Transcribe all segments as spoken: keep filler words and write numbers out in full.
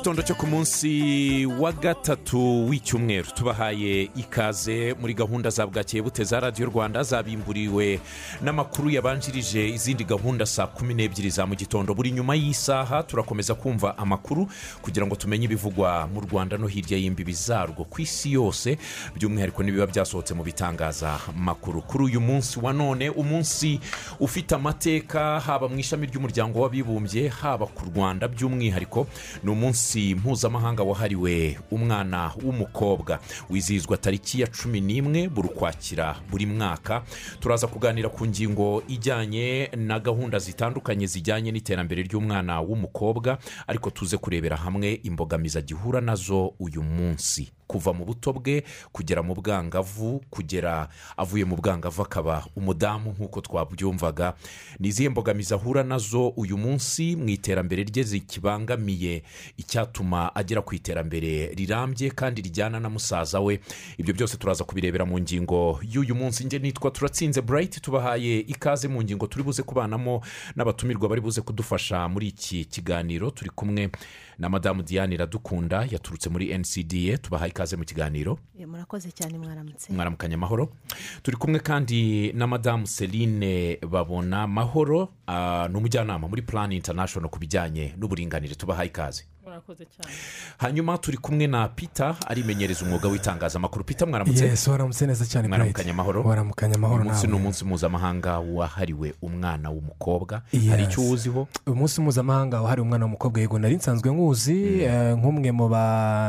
gitondo cyo ku munsi wa gatatu w'icyumweru tubahaye ikaze muri gahunda za bwakeye bute za radiyo rwanda zabimburiwe n'amakuru yabanjirije izindi gahunda saa kumi n'ebyiri za mu gitondo. Buri nyuma y'isaha turakomeza kumva amakuru kugira ngo tumenye ibivugwa mu Rwanda no hirya y'imbibi zarwo ku isi yose, by'umwihariko n'ibiba byasohotse mu bitangaza makuru. Kuri uyu munsi wa none, umunsi ufite amateka haba mu ishami ry'umuryango w'abibumbye haba ku Rwanda, by'umwihariko ni umunsi mpuzamahanga wahariwe umwana w'umukobwa wizihizwa tariki ya cumi n'imwe buri Ukwakira buri mwaka. Turaza kuganira ku ngingo ijyanye na gahunda zitandukanye zijyanye n'iterambere ry'umwana w'umukobwa, ariko tuze kurebera hamwe imbogamizi agihura nazo uyu munsi, kuva mu buto bwe kugera mu bwangavu, kugera avuye mu bwangavu akaba umudamu nk'uko twabyumvaga. Ni izihe mbogamizi ahura nazo uyu munsi mu iterambere rye zikibangamiye icyatuma agera ku iterambere rirambye kandi rijyana na musaza we? Ibyo byose turaza kubirebera mu ngingo y'uyu munsi. Nge nitwa Turatsinze Bright, tubahaye ikaze mu ngingo turi buze kubanamo n'abatumirwa bari buze kudufasha muri iki kiganiro. Turi kumwe na Madamu Diane Iradukunda yaturutse muri N C D A, tubahaye ikaze mu kiganiro. Murakoze cyane, mwaramutse. Mwaramukanye amahoro. Turi kumwe kandi na Madamu Celine Babona Mahoro, uh, ni umujyanama muri Plan International ku bijyanye n'uburinganire, tubahaye ikaze. Murakoze cyane. Hanyuma turi kumwe na Peter arimenyereza umwuga w'itangazamakuru. Peter, mwaramutse. Yes, waramutse neza cyane. Mwaramukanye amahoro. Waramukanye amahoro nawe. Umunsi ni umunsi mpuzamahanga wahariwe umwana w'umukobwa. Yes. Hari icyo uziho? Umunsi mpuzamahanga wahariwe umwana w'umukobwa, yego nari nsanzwe nkuzi mm. uh, nk'umwe mu ba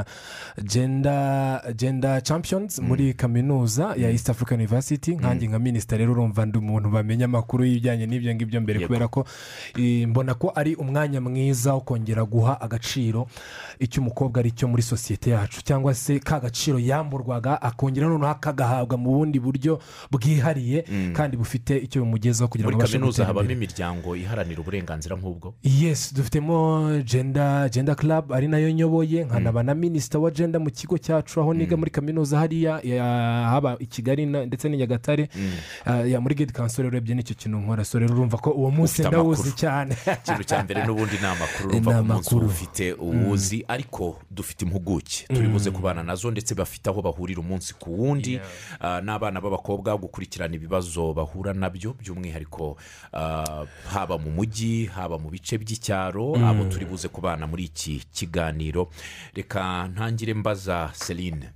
gender gender champions mm. muri kaminuza ya East African University, nkanjye nka minister rero urumva ndi umuntu bamenya amakuru y'ibijyanye n'ibyo ngibyo mbere, kubera ko i, mbona ko ari umwanya mwiza wo kongera guha agaciro icyo umukobwa ari cyo muri sosiyete yacu, cyangwa se ka gaciro yamburwaga akongera noneho akagahabwa mu bundi buryo bwihariye mm. kandi bufite icyo bimugezaho kugira ngo abashe gutera imbere. Muri kaminuza habamo imiryango iharanira uburenganzira nk'ubwo? Yes, dufitemo gender gender club ari nayo nyoboye, nkanaba na minister wa gender mu kigo cyacu aho niga mm. muri kaminuza hariya haba i Kigali ndetse n'i Nyagatare mm. uh, ya muri Gate Council. Urebye n'icyo kintu nkora, so rero urumva ko uwo munsi ndawuzi cyane. Ikintu cya mbere n'ubundi ni amakuru, urumva ko umunsi ufite uwuzi mm. ariko dufite impuguke turi buze kubana nazo, ndetse bafite aho bahurira umunsi ku wundi yeah. uh, n'abana b'abakobwa gukurikirana ibibazo bahura nabyo, by'umwihariko uh, haba mu mujyi haba mu bice by'icyaro mm. abo turi buze kubana muri iki kiganiro. Reka ntangire mbaza Celine,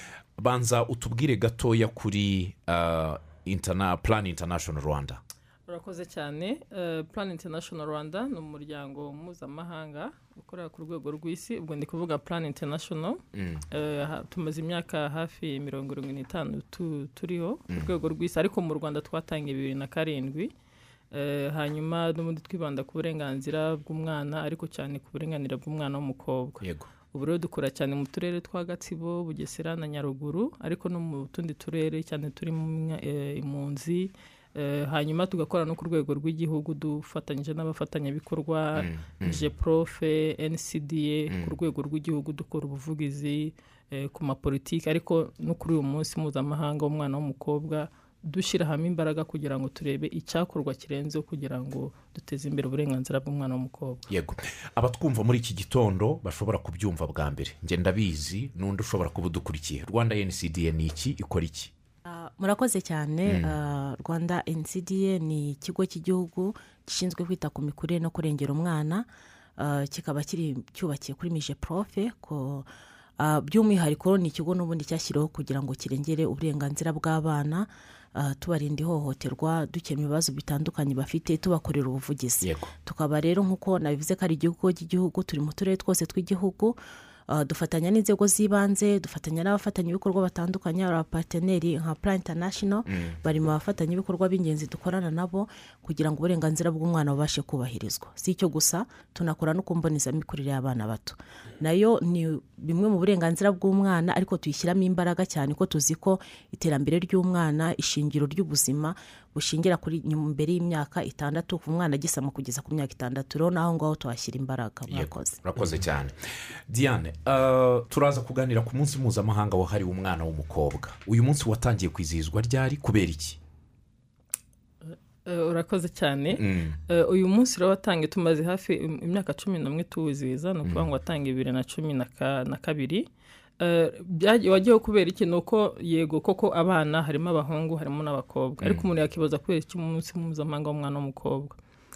banza utubwire gatoya kuri uh, interna, Plan International Rwanda. Urakoze cyane. uh, Plan International Rwanda ni umuryango mpuzamahanga ukorera ku rwego rw'isi, ubwo ndi kuvuga Plan International mm. uh, tumaze imyaka hafi mirongo irindwi n'itanu tu, turiho ku mm. rwego rw'isi, ariko mu Rwanda twatangiye bibiri na karindwi. Uh, hanyuma n'ubundi twibanda ku burenganzira bw'umwana, ariko cyane ku burenganire bw'umwana w'umukobwa. Yego. Ubu rero dukora cyane mu turere twa Gatsibo, Bugesera na Nyaruguru, ariko no mu tundi turere cyane turi mu uh, impunzi. Uh, hanyuma tugakora no ku rwego rw'igihugu dufatanyije n'abafatanyabikorwa mm, mm. Jeprofe, N C D A mm. ku rwego rw'igihugu dukora ubuvugizi uh, ku mapolitiki, ariko no kuri uyu munsi mpuzamahanga w'umwana w'umukobwa dushyira hamwe imbaraga kugira ngo turebe icyakorwa kirenzeho kugira ngo duteze imbere uburenganzira bw'umwana w'umukobwa. Yego, abatwumva muri iki gitondo bashobora kubyumva bwa mbere, nge ndabizi n'undi ushobora kuba udukurikiye. Rwanda N C D A ni iki, ikora iki? Uh, murakoze cyane. mm. uh, Rwanda N C D A ni ikigo cy'igihugu gishinzwe kwita ku mikurire no kurengera umwana, uh, kikaba kiri cyubakiye kuri Mije Profe ko uh, by'umwihariko ni ikigo n'ubundi cyashyiriweho kugira ngo kirengere uburenganzira bw'abana, uh, tubarinda ihohoterwa, dukemura ibibazo bitandukanye bafite, tubakorera ubuvugizi. Yego. Tukaba rero nk'uko nabivuze ko ari igihugu cy'igihugu, turi mu turere twose tw'igihugu. Uh, dufatanya n'inzego z'ibanze, dufatanya n'abafatanyabikorwa batandukanye, abaparteneri nka Plan International mm. bari mu bafatanyabikorwa b'ingenzi dukorana nabo kugira ngo uburenganzira bw'umwana bubashe kubahirizwa. Si icyo gusa, tunakora no kumbonezamikurire y'abana bato, nayo ni bimwe mu burenganzira bw'umwana, ariko tuyishyiramo imbaraga cyane ko tuzi ko iterambere ry'umwana ishingiro ry'ubuzima bushingira kuri mbere y'imyaka itandatu, ku mwana agisama kugeza ku myaka itandatu. Rero naho ngaho tuhashyira imbaraga. Murakoze. Murakoze cyane. Diane, uh, turaza kuganira ku munsi mpuzamahanga wahariwe umwana w'umukobwa. Uyu munsi watangiye kwizihizwa ryari, kubera iki? urakoze cyane uyu munsi rero watangiye tumaze hafi imyaka cumi n'umwe tuwizihiza ni ukuvuga ngo watangiye bibiri na cumi na kabiri wagiyeho kubera iki ni uko yego koko abana harimo abahungu harimo n'abakobwa ariko umuntu yakibaza kubera iki umunsi mpuzamahanga w'umwana w'umukobwa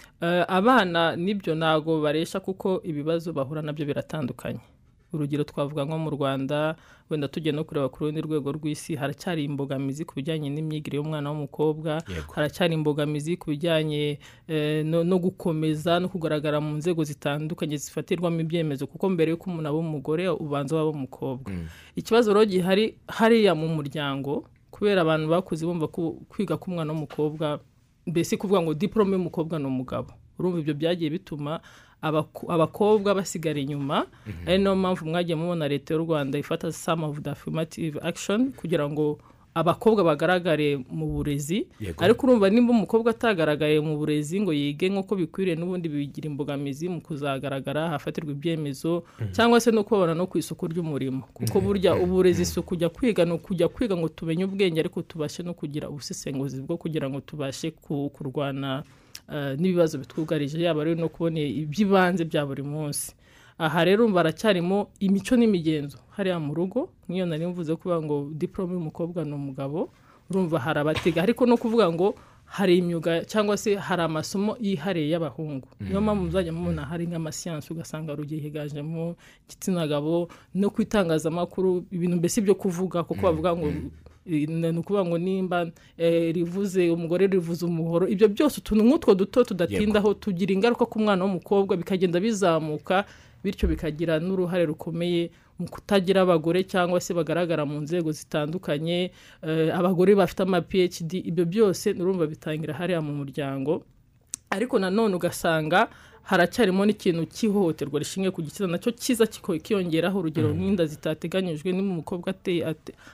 abana nibyo ntago baresha kuko ibibazo bahura nabyo biratandukanye urugero twavuga nko mu Rwanda wenda tugiye no kureba ku rundi rwego rw'isi haracyari imbogamizi ku bijyanye n'imyigire y'umwana w'umukobwa haracyari imbogamizi ku bijyanye no, no gukomeza no kugaragara mu nzego zitandukanye zifatirwamo ibyemezo kuko mbere y'uko umuntu aba umugore ubanza waba umukobwa mm. ikibazo rero gihari hariya mu muryango kubera abantu bakuze bumva kwiga k'umwana w'umukobwa mbese kuvuga ngo diplome y'umukobwa ni umugabo urumva ibyo byagiye bituma abakobwa basigara inyuma ari no mpamvu mwagiye mubona leta y'u Rwanda ifata some of the affirmative action kugira ngo abakobwa bagaragare mu burezi ariko urumva nimba umukobwa atagaragaye mu burezi ngo yige nk'uko bikwiriye n'ubundi bigira imbogamizi mu kuzagaragara hafatirwa ibyemezo cyangwa se no kubona no ku isoko ry'umurimo kuko burya uburezi isuku kujya kwiga no kujya kwiga ngo tumenye ubwenge ariko tubashe no kugira ubusesenguzi bwo kugira ngo tubashe kurwana Uh, n'ibibazo bitwugarije yaba rero no kubona ibyibanze bya buri munsi aha rero baracyarimo imico n'imigenzo hariya mu rugo niyo nari mvuze kuvuga ngo diplome y'umukobwa ni umugabo urumva harabatega ariko no kuvuga ngo hari imyuga cyangwa se hari amasomo yihariye y'abahungu niyo mpamvu muzajya mubona hari nk'amasiyansi ugasanga rugiye higajemo igitsina gabo no kwitangazamakuru ibintu mbese byo kuvuga kuko bavuga ngo ni ukuvuga ngo nimba rivuze umugore rivuze umuhoro ibyo byose utuntu nk'utwo duto tudatindaho tugira ingaruka ku mwana w'umukobwa bikagenda bizamuka bityo bikagira n'uruhare rukomeye mu kutagira abagore cyangwa se bagaragara mu nzego zitandukanye abagore bafite ama P H D ibyo byose urumva bitangira hariya mu muryango ariko nanone ugasanga haracyarimo n'ikintu cy'ihohoterwa rishingiye ku gitsina nacyo kiza kiyongeraho urugero nk'inda zitateganyijwe n'umukobwa ateye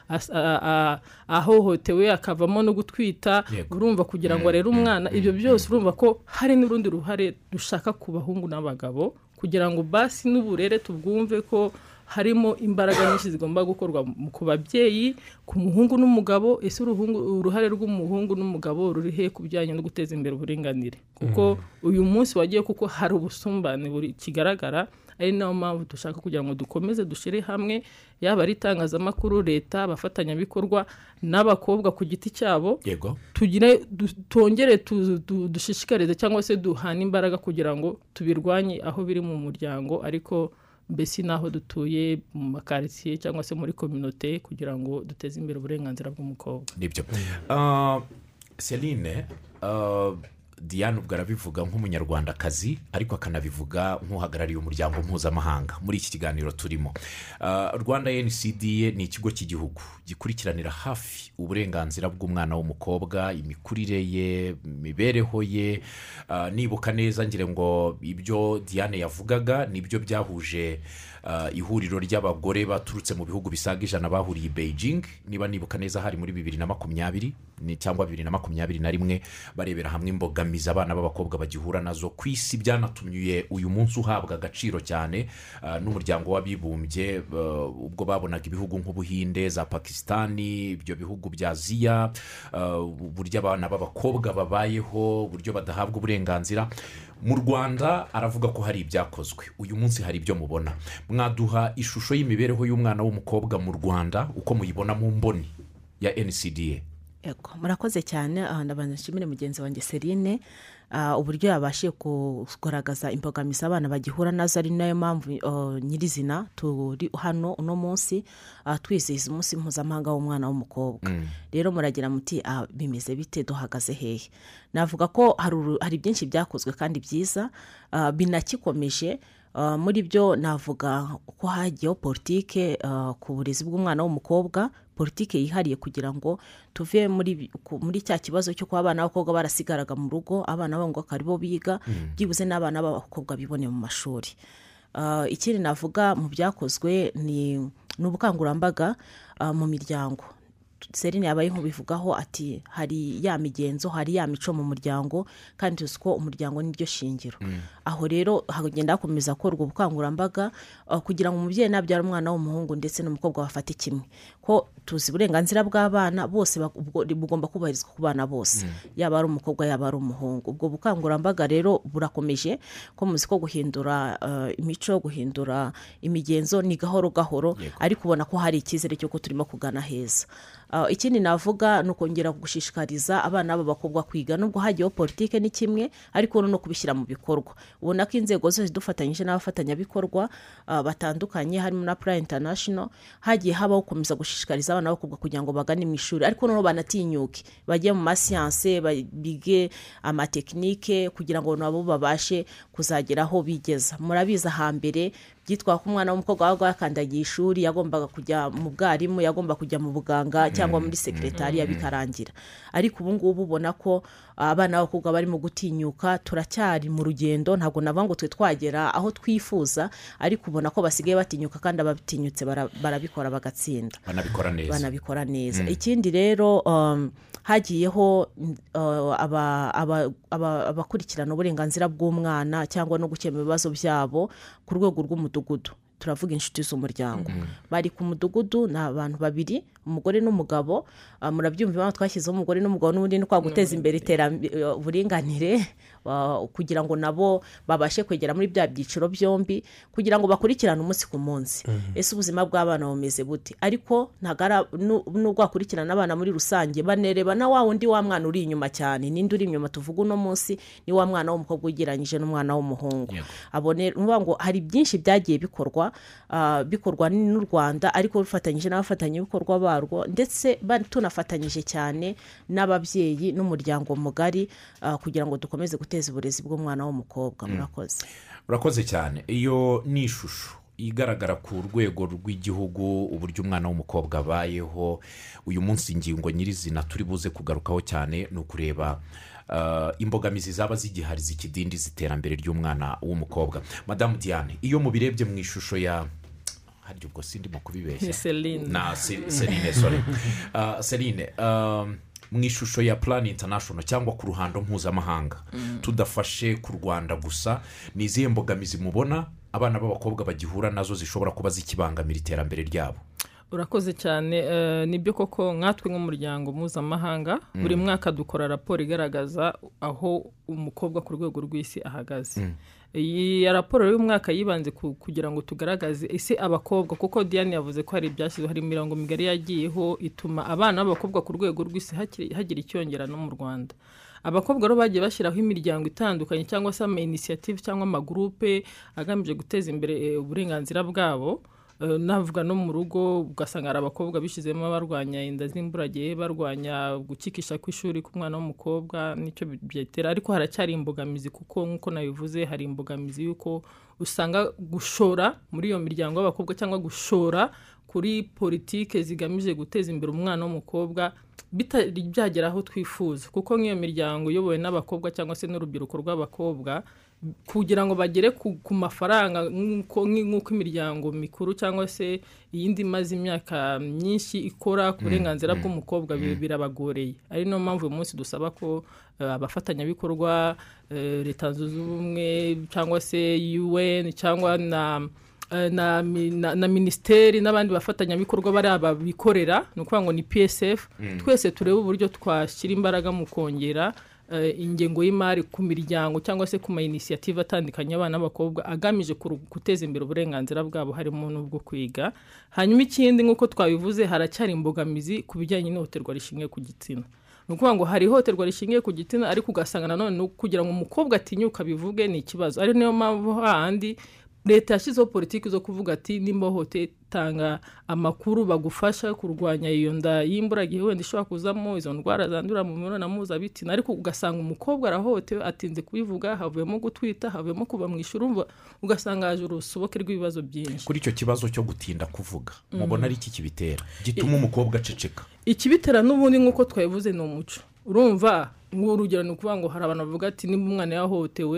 ahohotewe akavamo no gutwita urumva kugira ngo rero umwana ibyo byose urumva ko hari n'urundi ruhare dushaka ku bahungu n'abagabo kugira ngo basi n'uburere tubwumve ko harimo imbaraga nyinshi zigomba gukorwa ku babyeyi ku muhungu n'umugabo ese uruhare rw'umuhungu n'umugabo ruri he kubijyanye no guteza imbere uburinganire kuko uyu munsi wagiye kuko hari ubusumbane buri kigaragara ari nayo mpamvu dushaka kugira ngo dukomeze dushire hamwe yaba ari itangazamakuru leta abafatanyabikorwa n'abakobwa ku giti cyabo tugire tongere dushishikarize cyangwa se duhana imbaraga kugira ngo tubirwanye aho biri mu muryango ariko mbese naho dutuye mu makaritsiye cyangwa se muri communauté kugira ngo duteze imbere uburenganzira bw'umukobwa nibyo uh, Celine uh, Diane ubwo arabivuga nk'umunyarwandakazi ariko akanabivuga nk'uhagarariye umuryango mpuzamahanga muri iki kiganiro turimo uh, Rwanda N C D A ni ikigo cy'igihugu gikurikiranira hafi uburenganzira bw'umwana w'umukobwa imikurire ye imibereho ye uh, nibuka neza ngire ngo ibyo Diane yavugaga nibyo byahuje uh, ihuriro ry'abagore baturutse mu bihugu bisaga ijana bahuriye i Beijing niba nibuka neza hari muri bibiri na makumyabiri ni cyangwa bibiri na makumyabiri na rimwe barebera hamwe imbogamizi abana b'abakobwa bagihura nazo ku isi byanatumye uyu munsi uhabwa agaciro cyane uh, n'umuryango w'abibumbye uh, ubwo babonaga ibihugu nk'ubuhinde za Pakistani ibyo bihugu bya Aziya uh, buryo abana b'abakobwa babayeho buryo badahabwa uburenganzira mu Rwanda aravuga ko hari ibyakozwe uyu munsi hari ibyo mubona mwaduha ishusho y'imibereho y'umwana w'umukobwa mu Rwanda uko muyibona mu mboni ya N C D A Eko, murakoze cyane aha ndabanashimire mugenzi wanjye Celine uh, uburyo yabashiye kugaragaza imbogamizi abana bagihura nazo ari nayo mpamvu uh, nyirizina turi hano uno munsi uh, twizihiza umunsi mpuzamahanga w'umwana w'umukobwa mm. rero muragira muti uh, bimeze bite duhagaze hehe navuga ko hari, hari byinshi byakozwe kandi byiza uh, binakikomeje Uh, muri byo navuga ko hagiyeho politike uh, ku burezi bw'umwana w'umukobwa politike yihariye kugira ngo tuve muri muri cya kibazo cyo kuba abana b'abakobwa barasigaraga mu rugo abana b'abahungu akaribo biga mm. byibuze n'abana b'abakobwa bibone mu mashuri uh, ikindi navuga mu byakozwe ni n'ubukangurambaga uh, mu miryango Serine yabaye nk'ubivugaho ati hari ya migenzo hari ya mico mu muryango kandi tuzi ko umuryango niryo shingiro aho rero hagenda hakomeza korwa ubukangurambaga uh, kugira ngo umubyeyi nabyara umwana w'umuhungu ndetse n'umukobwa bafate kimwe ko tuzi uburenganzira bw'abana bose bugomba kubahirizwa ku bana bose yaba ari umukobwa yaba ari umuhungu ubwo bukangurambaga rero burakomeje ko muzi ko guhindura uh, imico guhindura imigenzo ni gahoro gahoro ariko ubona ko hari ikizere cyo ko turimo kugana heza. Uh, ikindi navuga no kongera gushishikariza abana b'abakobwa kwiga nubwo hagiyeho politike ni kimwe ariko no kubishyira mu bikorwa ubona ko inzego zose dufatanyije n'abafatanya bikorwa uh, batandukanye harimo na Plan International hagiye habaho gukomeza gushishikariza abana b'abakobwa kugira ngo bagane mu ishuri ariko no banatinyuke bagiye mu masiyanse bige amateknike kugira ngo nabo babashe kuzageraho bigeza. Murabiza hambere byitwa ko umwana w'umukobwa wago yakandagiye ishuri yagombaga kujya mu bwarimu yagomba kujya mu buganga cyangwa muri sekretariya bikarangira ariko ubu ngubu ubona ko abana b'abakobwa bari mu gutinyuka turacyari mu rugendo ntabwo nava ngo twe twagera aho twifuza ariko ubona ko basigaye batinyuka kandi abatinyutse barabikora bagatsinda banabikora neza banabikora neza. Ikindi rero um, hagiyeho uh, aba abakurikirana uburenganzira bw'umwana cyangwa no gukemura ibibazo byabo ku rwego rw'umudugudu turavuga inshuti z'umuryango bari ku mudugudu na abantu babiri umugore n'umugabo uh, murabyumva impamvu twashyizeho umugore n'umugabo n'ubundi ni kwa guteza imbere iterambere uburinganire uh, kugira ngo nabo babashe kwegera muri bya byiciro byombi kugira ngo bakurikirane umunsi ku munsi ese ubuzima bw'abana bumeze bute ariko ntagara nubwo akurikirana abana muri rusange banereba na wa wundi wa mwana uri inyuma cyane nindi uri inyuma tuvuga uno munsi ni wa mwana w'umukobwa ugereranyije n'umwana w'umuhungu abone ngo hari byinshi byagiye bikorwa uh, bikorwa n'u Rwanda ariko rufatanyije n'abafatanya bikorwa barwo ndetse tunafatanyije cyane n'ababyeyi n'umuryango mugari uh, kugira ngo dukomeze guteza uburezi bw'umwana w'umukobwa. Murakoze murakoze cyane. Iyo ni ishusho igaragara ku rwego rw'igihugu uburyo umwana w'umukobwa abayeho uyu munsi ingingo nyirizina turi buze kugarukaho cyane no kureba Uh, imbogamizi zaba zigihari zikidindi ziterambere ry'umwana w'umukobwa. Madame Diane iyo mubirebye mu ishusho ya haryo ubwo sindi mu kubibeshya na Serine sorry uh, Serine uh, mu ishusho ya Plan International cyangwa ku ruhando mpuzamahanga mm. tudafashe ku Rwanda gusa ni izihe mbogamizi mubona abana b'abakobwa bagihura nazo zishobora kuba zikibangamira iterambere ryabo? Urakoze cyane uh, nibyo koko nkatwe nk'umuryango mpuzamahanga mm. buri mwaka dukora raporo igaragaza aho umukobwa ku rwego rw'isi ahagaze. mm. Iyi raporo y'umwaka yibanze ku, kugira ngo tugaragaze ese abakobwa kuko Diane yavuze ko hari ibyashyizwe hari imirongo migari yagiyeho ituma abana b'abakobwa ku rwego rw'isi hagira icyongera no mu Rwanda. Abakobwa rero bagiye bashyiraho imiryango itandukanye cyangwa se ama initiative cyangwa ama groupe agamije guteza imbere uburenganzira bwabo. Uh, navuga no mu rugo ugasanga ari abakobwa bishizemo barwanya inda z'imburagihe barwanya gukikisha kw'ishuri k'umwana w'umukobwa nicyo byetera ariko haracyari imbogamizi kuko nkuko nabivuze hari imbogamizi yuko usanga gushora muri iyo miryango y'abakobwa cyangwa gushora kuri politike zigamije guteza imbere umwana w'umukobwa bitari byagera aho twifuza kuko nk'iyo miryango iyobowe n'abakobwa cyangwa se n'urubyiruko rw'abakobwa kugira ngo bagere ku, ku mafaranga nk'uko imiryango mikuru cyangwa se iyindi maze imyaka myinshi ikora ku burenganzira bw'umukobwa birabagoreye. Ari no mpamvu uyu munsi dusaba ko uh, abafatanyabikorwa uh, leta zunze ubumwe cyangwa se U N cyangwa na Na, na, na ministeri n'abandi bafatanyabikorwa bari ababikorera no kuvuga ngo ni P S F mm. twese turebe uburyo twashyira imbaraga mu kongera uh, ingengo y'imari ku miryango cyangwa se ku ma initiative atandukanye abana b'abakobwa agamije guteza imbere uburenganzira bwabo harimo n'ubwo kwiga. Hanyuma ikindi nk'uko twabivuze haracyari imbogamizi ku bijyanye n'ihohoterwa rishingiye ku gitsina. No kuvuga ngo hari ihohoterwa rishingiye ku gitsina ariko ugasanga nanone kugira ngo umukobwa atinyuka bivuge ni ikibazo. Ari niyo mpamvu handi leta yashyizeho politiki zo kuvuga ati nimba hote tanga amakuru bagufasha kurwanya iyo nda y'imburagihe wenda ishobora kuzamo izo ndwara zandura mu mibonano mpuzabitsina ariko ugasanga umukobwa arahohotewe atinze kubivuga havuyemo gutwita havuyemo kuva mu ishuri ugasanga haje urusoboke rw'ibibazo byinshi. Kuri icyo kibazo cyo gutinda kuvuga mubona ari iki kibitera gituma umukobwa aceceka? Ikibitera n'ubundi nk'uko twabivuze ni umuco. Urumva nk'urugero ni ukuvuga ngo hari abantu bavuga ati nimba umwana yahohotewe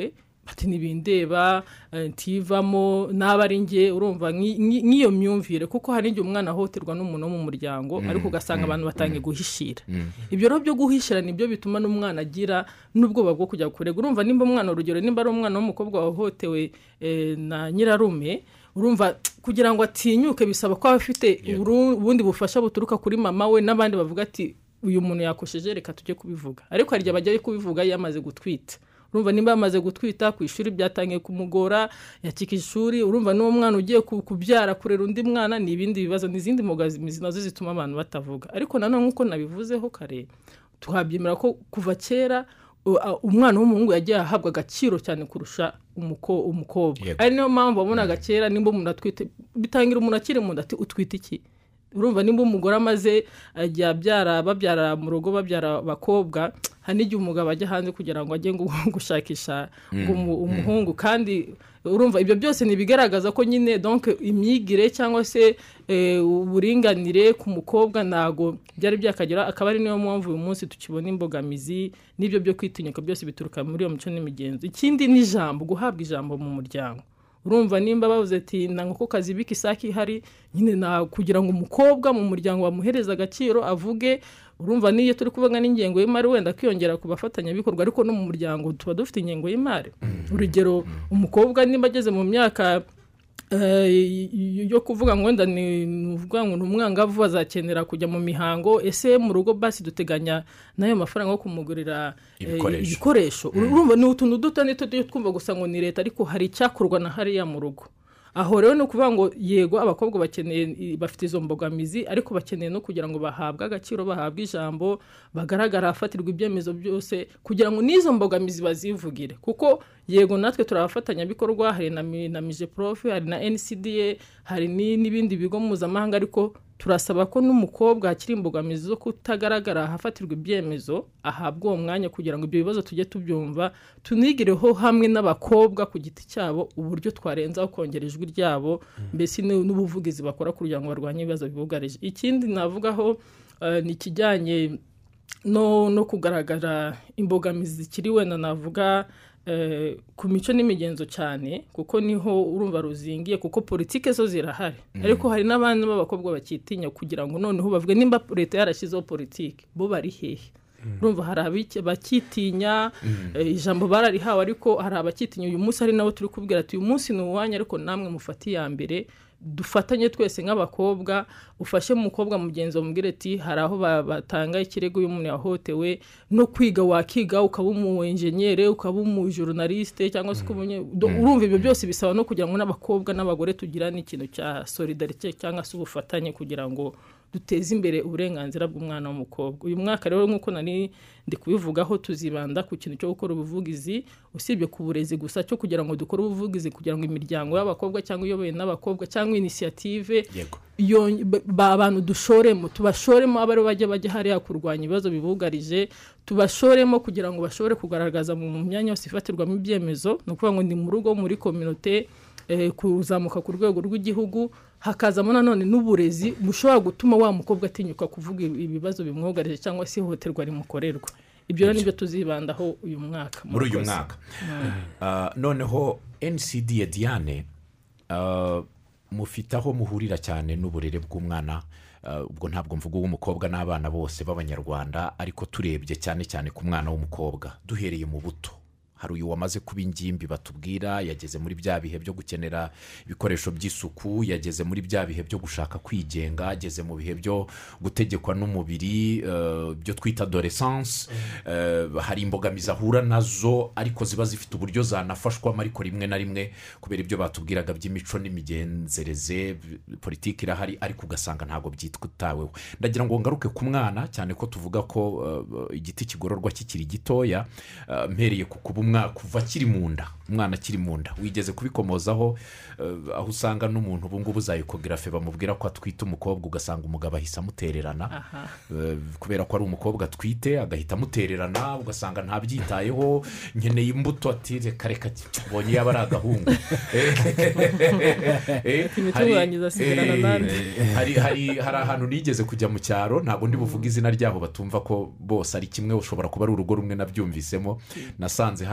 bati ntibindeba ntivamo n'aba ari nge urumva nk'iyo myumvire kuko hari igihe umwana ahohoterwa n'umuntu wo mu muryango ariko ugasanga abantu batangiye guhishira ibyo rero byo guhishira nibyo bituma n'umwana agira n'ubwoba bwo kujya kurega urumva nimba umwana urugero nimba ari umwana w'umukobwa wahohotewe na nyirarume urumva kugira ngo atinyuke bisaba ko afite ubundi bufasha buturuka kuri mama we n'abandi bavuga ati uyu muntu yakosheje reka tujye kubivuga ariko hari igihe bajya kubivuga yamaze gutwita urumva nimba yamaze gutwita ku ishuri byatangiye kumugora yakika ishuri urumva n'uwo mwana ugiye kubyara kurera undi mwana ni ibindi bibazo n'izindi mbogamizi nazo zituma abantu batavuga ariko nanone nk'uko nabivuzeho kare tuhabyemera ko kuva kera umwana w'umuhungu yagiye ahabwa agaciro cyane kurusha umukobwa ari niyo mpamvu wabonaga kera nimba umuntu atwite bitangira umuntu akiri mu nda ati utwite iki urumva nimba umugore amaze ajya abyara babyara mu rugo babyara abakobwa hari n'igihe umugabo ajya hanze kugira ngo ajye gushakisha umuhungu kandi urumva ibyo byose ntibigaragaza ko nyine donc imyigire cyangwa se uburinganire ku mukobwa ntago byari byakagera akaba ari niyo mpamvu uyu munsi tukibona imbogamizi n'ibyo byo kwitinyuka byose bituruka muri iyo mico n'imigenzo ikindi ni ijambo guhabwa ijambo mu muryango urumva nimba bavuze ati nanga ko kazi biki saki hari nyine na kugira ngo umukobwa mu muryango bamuhereza agaciro avuge urumva niyo turi kuvuga n'ingengo y'imari wenda kwiyongera ku bafatanyabikorwa ariko no mu muryango tuba dufite ingengo y'imari urugero umukobwa nimba ageze mu myaka yo kuvuga ngo wenda ni uvuga ngo umwangavu azakenera kujya mu mihango ese mu rugo basi duteganya nayo mafaranga yo kumugurira ibikoresho urumva ni utuntu duto nito twumva gusa ngo ni leta ariko hari icyakorwa na hariya mu rugo aho rero ni ukuvuga ngo yego abakobwa bakeneye bafite izo mbogamizi ariko bakeneye no kugira ngo bahabwe agaciro bahabwe ijambo bagaragara afatirwa ibyemezo byose kugira ngo n'izo mbogamizi bazivugire kuko yego natwe turabafatanyabikorwa hari na mije prof hari na N C D A hari n'ibindi bigo mpuzamahanga ariko turasaba ko n'umukobwa hakiri imbogamizi zo kutagaragara hafatirwa ibyemezo ahabwa uwo mwanya kugira ngo ibyo bibazo tujye tubyumva tunigireho hamwe n'abakobwa ku giti cyabo uburyo twarenzaho kongera ijwi ryabo mbese n'ubuvugizi bakora kugira ngo barwanye ibibazo bibugarije ikindi navugaho ni ikijyanye no no kugaragara imbogamizi zikiri wenda navuga ku mico n'imigenzo cyane kuko niho urumva ruzingiye kuko politike zo zirahari ariko hari n'abandi b'abakobwa bakitinya kugira ngo noneho bavuge nimba leta yarashyizeho politike bo bari hehe urumva hari abakitinya ijambo bararihawe ariko hari abakitinya uyu munsi ari nabo turi kubwira ati uyu munsi ni uwanya ariko namwe mufate iya mbere dufatanye twese nk'abakobwa ufashe umukobwa mugenzi wamubwira ati hari aho batanga ikirego y'umuntu yahotewe no kwiga wakiga ukaba umu engineer ukaba umu journaliste cyangwa se urumva ibyo byose bisaba no kugira ngo n'abakobwa n'abagore tugirane ikintu cya solidarité cyangwa se ubufatanye kugira ngo duteze imbere uburenganzira bw'umwana w'umukobwa uyu mwaka rero nk'uko nari ndi kubivugaho tuzibanda ku kintu cyo gukora ubuvugizi usibye ku burezi gusa cyo kugira ngo dukore ubuvugizi kugira ngo imiryango y'abakobwa cyangwa iyoboye n'abakobwa cyangwa initiative iyo abantu dushoremo tubashoremo abari bajya bajya hariya kurwanya ibibazo bibugarije tubashoremo kugira ngo bashobore kugaragaza mu myanya yose ifatirwamo ibyemezo no kuvuga ngo ni mu rugo muri communauté kuzamuka ku rwego rw'igihugu hakazamo nanone n'uburezi bushobora gutuma wa mukobwa atinyuka kuvuga ibibazo bimwugarije cyangwa se ihohoterwa rimukorerwa ibyo rero nibyo tuzibandaho uyu mwaka muri uyu mwaka noneho N C D A Diane mufite aho muhurira cyane n'uburere bw'umwana ubwo ntabwo mvuga uw'umukobwa n'abana bose b'abanyarwanda ariko turebye cyane cyane ku mwana w'umukobwa duhereye mu buto hari uyu wamaze kuba ingimbi batubwira yageze muri bya bihe byo gukenera ibikoresho by'isuku yageze muri bya bihe byo gushaka kwigenga ageze mu bihe byo gutegekwa n'umubiri byo twita adolescence hari imbogamizi ahura nazo ariko ziba zifite uburyo zanafashwamo ariko rimwe na rimwe kubera ibyo batubwiraga by'imico n'imigenzereze politiki irahari ariko ugasanga ntabwo byitwitaweho ndagira ngo ngaruke ku mwana cyane ko tuvuga ko igiti kigororwa kikiri gitoya mpereye ku kuba kuva kiri mu nda umwana akiri mu nda wigeze kubikomozaho aho usanga n'umuntu ubu ngubu za ekogarafe bamubwira ko atwite umukobwa ugasanga umugabo ahita amutererana kubera ko ari umukobwa atwite agahita amutererana ugasanga ntabyitayeho nkeneye imbuto ati reka reka ubonye yaba ari agahungu hari hari ahantu nigeze kujya mu cyaro ntabwo ndi buvuga izina ryabo batumva ko bose ari kimwe ushobora kuba ari urugo rumwe nabyumvisemo nasanze hari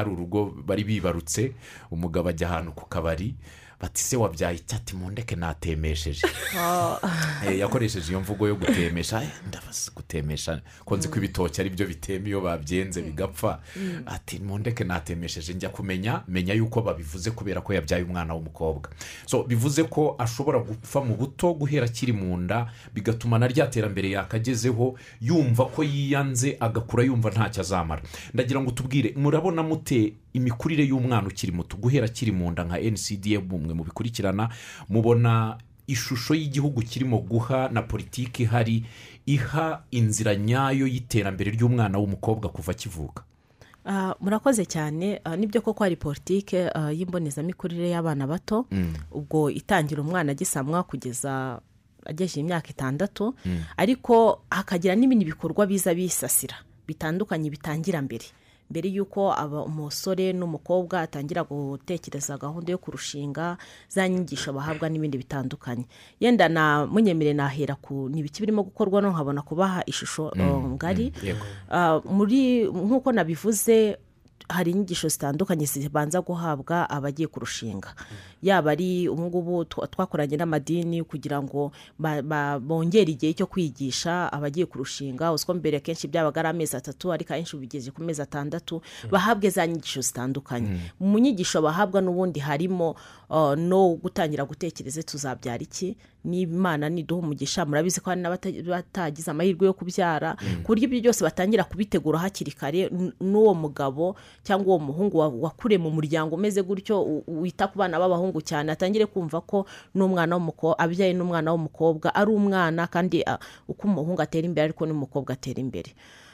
hari urugo bari bibarutse umugabo ajya ahantu ku kabari bati se wabyaye icyati mundeke natemesheje yakoresheje iyo mvugo yo gutemesha ndabaza gutemesha konzi ko ibitoki ari byo bitema iyo babyenze bigapfa ati mundeke natemesheje njya kumenya menya yuko babivuze kubera ko yabyaye umwana w'umukobwa so bivuze ko ashobora gupfa mu buto guhera kiri mu nda bigatuma na rya terambere yakagezeho yumva ko yiyanze agakura yumva ntacyo azamara ndagira ngo tubwire murabona mute imikurire y'umwana ukiri muto guhera kiri mu nda nka N C D A bumwe mu bikurikirana mubona ishusho y'igihugu kirimo guha na politiki hari iha inzira nyayo y'iterambere ry'umwana w'umukobwa kuva kivuka? Uh, murakoze cyane uh, nibyo koko hari politike uh, y'imbonezamikurire y'abana bato mm. ubwo itangira umwana gisamwa kugeza ageje imyaka itandatu mm. ariko hakagira n'ibindi bikorwa biza bisasira bitandukanye bitangira mbere mbere yuko aba umusore n'umukobwa atangira gutekereza gahunda yo kurushinga za nyigisho bahabwa n'ibindi bitandukanye yenda na munyemere nahera ku nibiki birimo gukorwa no nkabona kubaha ishusho mm, ngari mm, uh, muri nkuko nabivuze hari inyigisho zitandukanye zibanza guhabwa abagiye kurushinga yaba ari ubungubu twakoranye n'amadini kugira ngo bongere igihe cyo kwigisha abagiye kurushinga uzko mbere kenshi byabaga ari amezi atatu ariko ahenshi bigeze ku mezi atandatu bahabwe za nyigisho zitandukanye mu nyigisho bahabwa n'ubundi harimo uh, no gutangira gutekereza tuzabyara iki n'Imana niduha umugisha murabizi ko hari n'abatagize amahirwe yo kubyara ku buryo ibyo byose batangira kubitegura hakiri kare n'uwo mugabo cyangwa uwo muhungu wakure mu muryango umeze gutyo wita ku bana b'abahungu cyane atangire kumva ko n'umwana w'umukobwa abyaye n'umwana w'umukobwa ari umwana kandi uh, uko umuhungu atera imbere ariko n'umukobwa atera imbere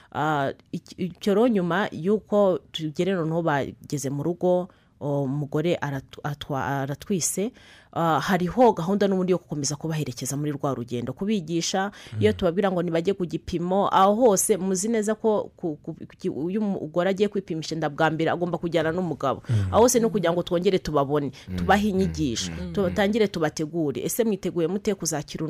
icyo uh, nyuma yuko tugere noneho bageze mu rugo umugore aratwise uh, hariho gahunda n'ubundi yo gukomeza kubaherekeza muri rwa rugendo kubigisha mm. iyo tubabwira ngo nibajye ku gipimo aho hose muzi neza ko uyu mugore agiye kwipimisha inda bwa mbere agomba kujyana n'umugabo mm. aho hose no kugira ngo twongere tubabone mm. tubahe inyigisho mm. tutangire tubategure ese mwiteguye mute kuzakira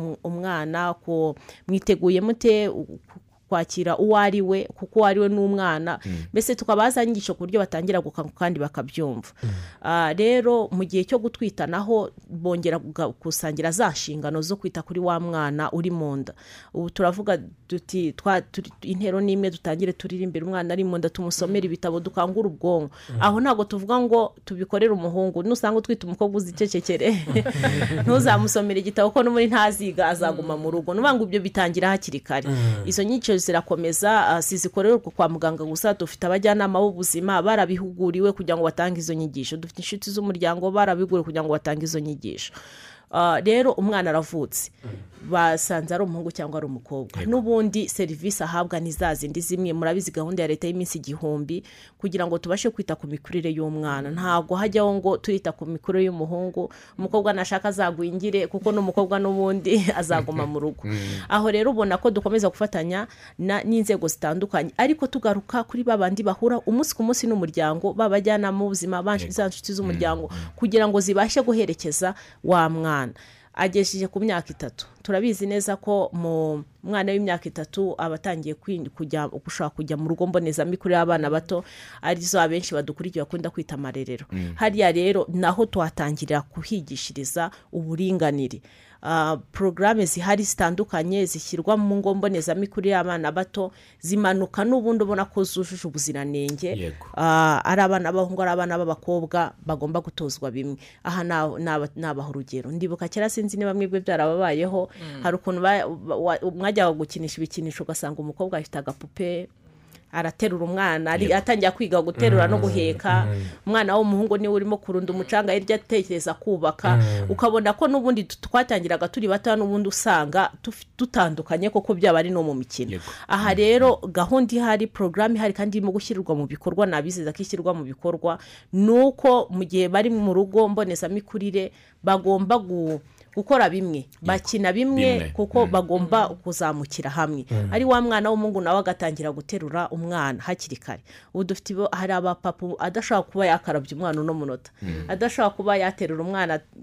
umwana ko mwiteguye mute kwakira uwo ari we kuko ari we n'umwana mbese mm. tukabaza inyigisho ku buryo batangira gukanguka kandi bakabyumva mm. uh, rero mu gihe cyo gutwitanaho bongera gusangira za nshingano zo kwita kuri wa mwana uri mu nda ubu turavuga duti twa intero n'imwe dutangire turirimbira umwana ari mu nda tumusomera ibitabo dukangura ubwonko mm. aho ntago tuvuga ngo tubikorera umuhungu nusanga utwita umukobwa uzicecekere ntuzamusomera igitabo ko n'umuri ntaziga azaguma mu rugo nubanga ibyo bitangira hakiri kare mm. izo nyigisho zirakomeza uh, sizikorerwa kwa muganga gusa dufite abajyanama b'ubuzima barabihuguriwe kugira ngo batange izo nyigisho dufite inshuti z'umuryango barabiguriwe kugira ngo batange izo nyigisho uh, rero umwana aravutse basanze ari umuhungu cyangwa ari umukobwa n'ubundi serivisi ahabwa nizazindi zimwe murabizi gahunda ya leta y'iminsi igihumbi kugira ngo tubashe kwita ku mikurire y'umwana ntago hajyaho ngo turita ku mikurire y'umuhungu umukobwa nashaka azagwingire kuko n'umukobwa n'ubundi azaguma mu rugo aho rero ubona ko dukomeza gufatanya n'inzego zitandukanye ariko tugaruka kuri babandi bahura umunsi ku munsi n'umuryango babajyana mu buzima banshuti z'umuryango kugira ngo zibashe guherekeza wa mwana agejeje ku myaka itatu turabizi neza ko mu mwana w'imyaka itatu abatangiye kujya gushaka kujya mu rugo mbonezamikurire y'abana bato arizo abenshi badukurikiye bakunda kwita amarerero mm. hariya rero naho tuhatangirira kuhigishiriza uburinganire Uh, programe zihari zitandukanye zishyirwa mu ngo mbonezamikurire y'abana bato zimanuka n'ubundi ubona ko zujuje ubuziranenge uh, ari abana b'abahungu ari abana b'abakobwa bagomba gutozwa bimwe aha nabaha urugero ndibuka kera sinzi niba mwebwe byarababayeho mm. hari ukuntu mwajyaga gukinisha ibikinisho ugasanga umukobwa afite agapupe araterura umwana ari atangiye kwiga guterura no guheka umwana w'umuhungu niwe urimo kurunda umucanga hirya atekereza kubaka ukabona ko n'ubundi twatangiraga turi bato n'ubundi usanga dutandukanye koko byaba ari no mu mikino aha rero gahunda ihari program ihari kandi irimo gushyirwa mu bikorwa nabizeza ko ishyirwa mu bikorwa nuko mu gihe bari mu rugo mbonezamikurire bagomba gu gukora bimwe bakina bimwe kuko bagomba kuzamukira hamwe ari wa mwana w'umuhungu nawe agatangira guterura umwana hakiri kare ubu dufite hari abapapa adashaka kuba yakarabya umwana no munota adashaka kuba yaterura umwana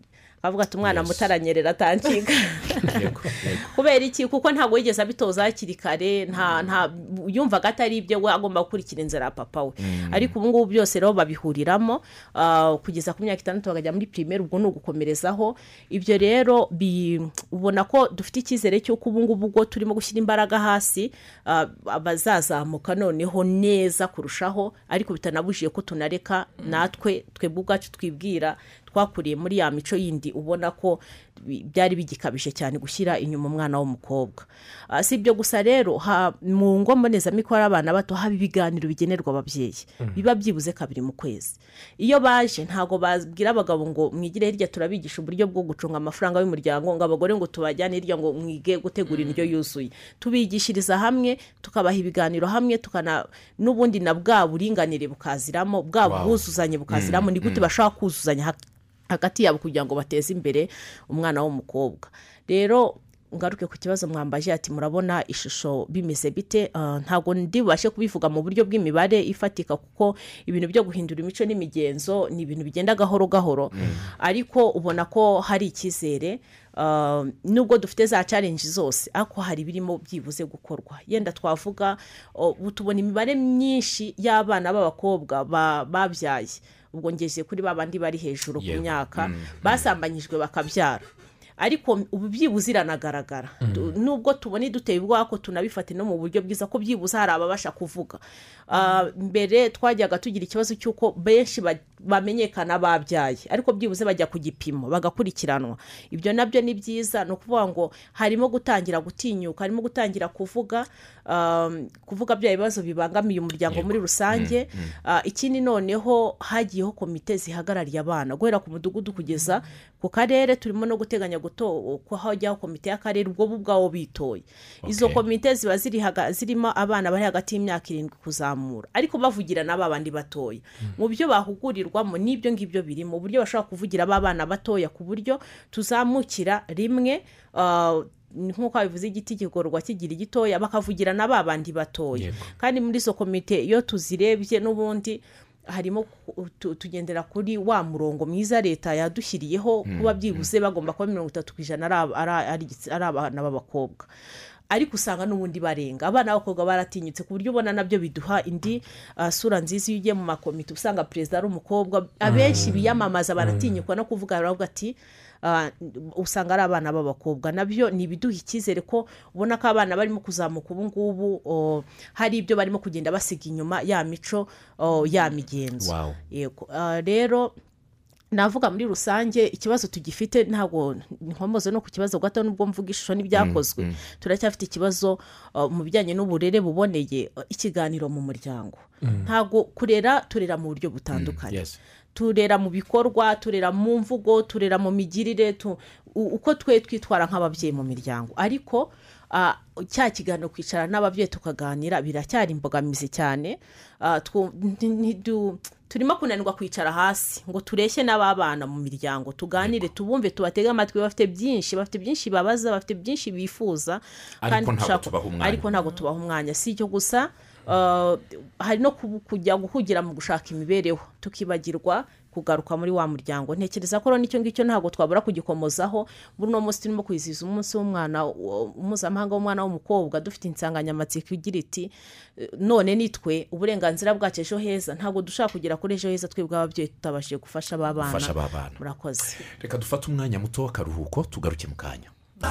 akavuga ati umwana Yes. mutaranyerera atancika Yego, yego. kubera iki kuko ntabwo yigeze abitoza hakiri kare nta nta yumvaga atari ibyo we agomba gukurikira inzira ya papa we ariko ubu ngubu byose rero babihuriramo ah, kugeza ku myaka itandatu bakajya muri primaire ubwo ni ugukomerezaho ibyo rero bi- ubona ko dufite icyizere cy'uko ubu ngubu ubwo turimo gushyira imbaraga hasi ah, bazazamuka noneho neza kurushaho ariko bitanabujije ko tunareka natwe twebwe ubwacu twibwira twakuriye muri ya mico yindi ubona ko bi- byari bigikabije cyane gushyira inyuma umwana w'umukobwa. Ah, si ibyo gusa rero ha- mu ngo mbonezamikorere abana bato haba ibiganiro bigenerwa ababyeyi biba byibuze kabiri mu kwezi. Iyo baje ntago babwira abagabo ngo mwigire hirya turabigisha uburyo bwo gucunga amafaranga y'umuryango ngo abagore ngo tubajyane hirya ngo mwige gutegura indyo yuzuye. Tubigishiriza hamwe tukabaha ibiganiro hamwe tukana n'ubundi na bwa buringanire bukaziramo bwa Wow. bwuzuzanye bukaziramo ni gute bashaka kuzuzanya hak- hagati yabo kugira ngo bateze imbere umwana w'umukobwa. Rero ngaruke ku kibazo mwambaje ati murabona ishusho bimeze bite. Ah, ntago ndibashe kubivuga mu buryo bw'imibare ifatika kuko ibintu byo guhindura imico n'imigenzo ni ibintu bigenda gahoro gahoro ariko ubona ko hari icyizere. Ah, nubwo dufite za challenge zose ariko hari birimo byibuze gukorwa. Yenda twavuga oh, ubu tubona imibare myinshi y'abana b'abakobwa ba- babyaye ubwo ngeze kuri babandi bari hejuru ku Yego. myaka basambanyijwe bakabyara ariko ubu byibuze iranagaragara. Tu- nubwo tubona iduteye ubwoba ko tunabifate no mu buryo bwiza ko byibuze hari ababasha kuvuga. Ah, mbere twajyaga tugira ikibazo cy'uko benshi ba- bamenyekana babyaye ariko byibuze bajya ku gipimo bagakurikiranwa. Ibyo nabyo ni byiza, ni ukuvuga ngo harimo gutangira gutinyuka, harimo gutangira kuvuga um, kuvuga bya bibazo bibangamiye umuryango muri rusange. Ah, ikindi noneho hagiyeho komite zihagarariye abana guhera ku mudugudu kugeza ku karere. Turimo no guteganya guto ko hajyaho komite y'akarere ubwo bo ubwabo bitoye. Izo Okay. komite ziba ziri haga- zirimo abana bari hagati y'imyaka irindwi kuzamura ariko bavugira n'ababandi batoya mu byo bahugurirwamo n'ibyo ngibyo biri mu buryo bashobora kuvugira abana batoya ku buryo tuzamukira rimwe. ah, nk'uko bivuze igiti kigororwa kigira igitoya bakavugira n'ababandi batoya. Yego. Kandi muri izo komite iyo tuzirebye n'ubundi harimo ku- tu- tugendera kuri wa murongo mwiza leta yadushyiriyeho kuba byibuze bagomba kuba mirongo itatu ku ijana ari ab- ari- ari igits- ari abana b'abakobwa ariko usanga n'ubundi barenga abana b'abakobwa baratinyutse ku buryo ubona nabyo biduha indi ah, sura nziza. Iyo ugiye mu makomite usanga perezida ari umukobwa abenshi biyamamaza baratinyuka no kuvuga baravuga ati ah, usanga ari abana b'abakobwa. Nabyo ni ibiduha icyizere ko ubona ko abana barimo kuzamuka ubu ngubu oh, hari ibyo barimo kugenda basiga inyuma ya mico oh, ya migenzo. Wow. Yego. Ah, rero navuga muri rusange ikibazo tugifite ntabwo nkomoze no ku kibazo gato nubwo mvuga ishusho n'ibyakozwe turacyafite ikibazo uh, mu bijyanye n'uburere buboneye. uh, ikiganiro mu muryango ntabwo kurera turera mu buryo butandukanye. Yes. Turera mu bikorwa, turera mu mvugo, turera mu migirire tu, u- uko twe twitwara nk'ababyeyi mu miryango ariko ah, cya kiganiro kwicara n'ababyeyi tukaganira biracyari imbogamizi cyane. Ah, twu- nti- ntidu- turimo kunanirwa kwicara hasi ngo tureshye n'ababana mu miryango tuganire tubumve tubatege amatwi. Bafite byinshi bafite byinshi babaza bafite byinshi bifuza Ariko ntabwo dushaka- tubaha umwanya. ariko ntabwo tubaha umwanya. Si icyo gusa uh, hari no kubu- kujya guhugira mu gushaka imibereho tukibagirwa kugaruka muri wa muryango. Ntekereza ko rero nicyo ngicyo ntabwo twabura kugikomozaho. Buno munsi turimo kwizihiza umunsi w'umwana uh, mpuzamahanga w'umwana w'umukobwa dufite insanganyamatsiko igira iti eh, none nitwe uburenganzira bwacu ejo heza. Ntabwo dushaka kugera kuri ejo heza twebwe ababyeyi tutabashije gufasha babana. Gufasha ba bana. Murakoze. Reka dufate umwanya muto w'akaruhuko tugaruke mu kanya.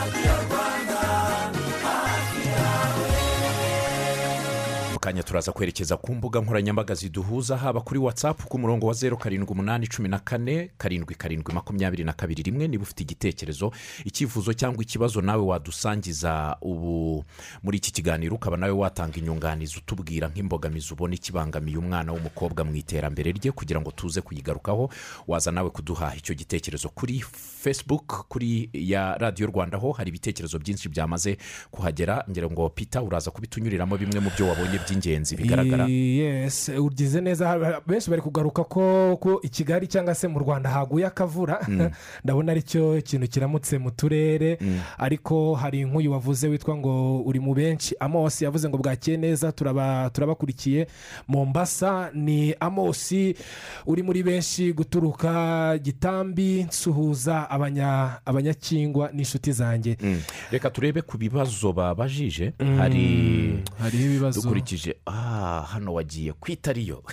Mu kanya turaza kwerekeza ku mbuga nkoranyambaga ziduhuza haba kuri WhatsApp ku murongo wa zeru karindwi umunani cumi na kane karindwi karindwi makumyabiri na kabiri rimwe. Niba ufite igitekerezo icyifuzo cyangwa ikibazo nawe wadusangiza ubu muri iki kiganiro ukaba nawe watanga inyunganizi utubwira nk'imbogamizi ubona ikibangamiye umwana w'umukobwa mu iterambere rye kugira ngo tuze kuyigarukaho. Waza nawe kuduha icyo gitekerezo kuri Facebook kuri ya radiyo Rwanda ho hari ibitekerezo byinshi byamaze kuhagera. Ngira ngo Peter uraza kubitunyuriramo bimwe mu byo wabonye byinshi by'ingenzi bigaragara. yes ugize neza, benshi bari kugaruka ko ko i Kigali cyangwa se mu Rwanda haguye akavura ndabona aricyo kintu kiramutse mu turere, ariko hari nk'uyu wavuze witwa ngo uri mu benshi Amos yavuze ngo bwakeye neza turaba turabakurikiye Mombasa. Ni Amos uri muri benshi guturuka Gitambi, nsuhuza abanya abanyakingwa n'inshuti zanjye. Reka turebe ku bibazo babajije. hari hari ibibazo dukurikije. ah hano wagiye kwitariyo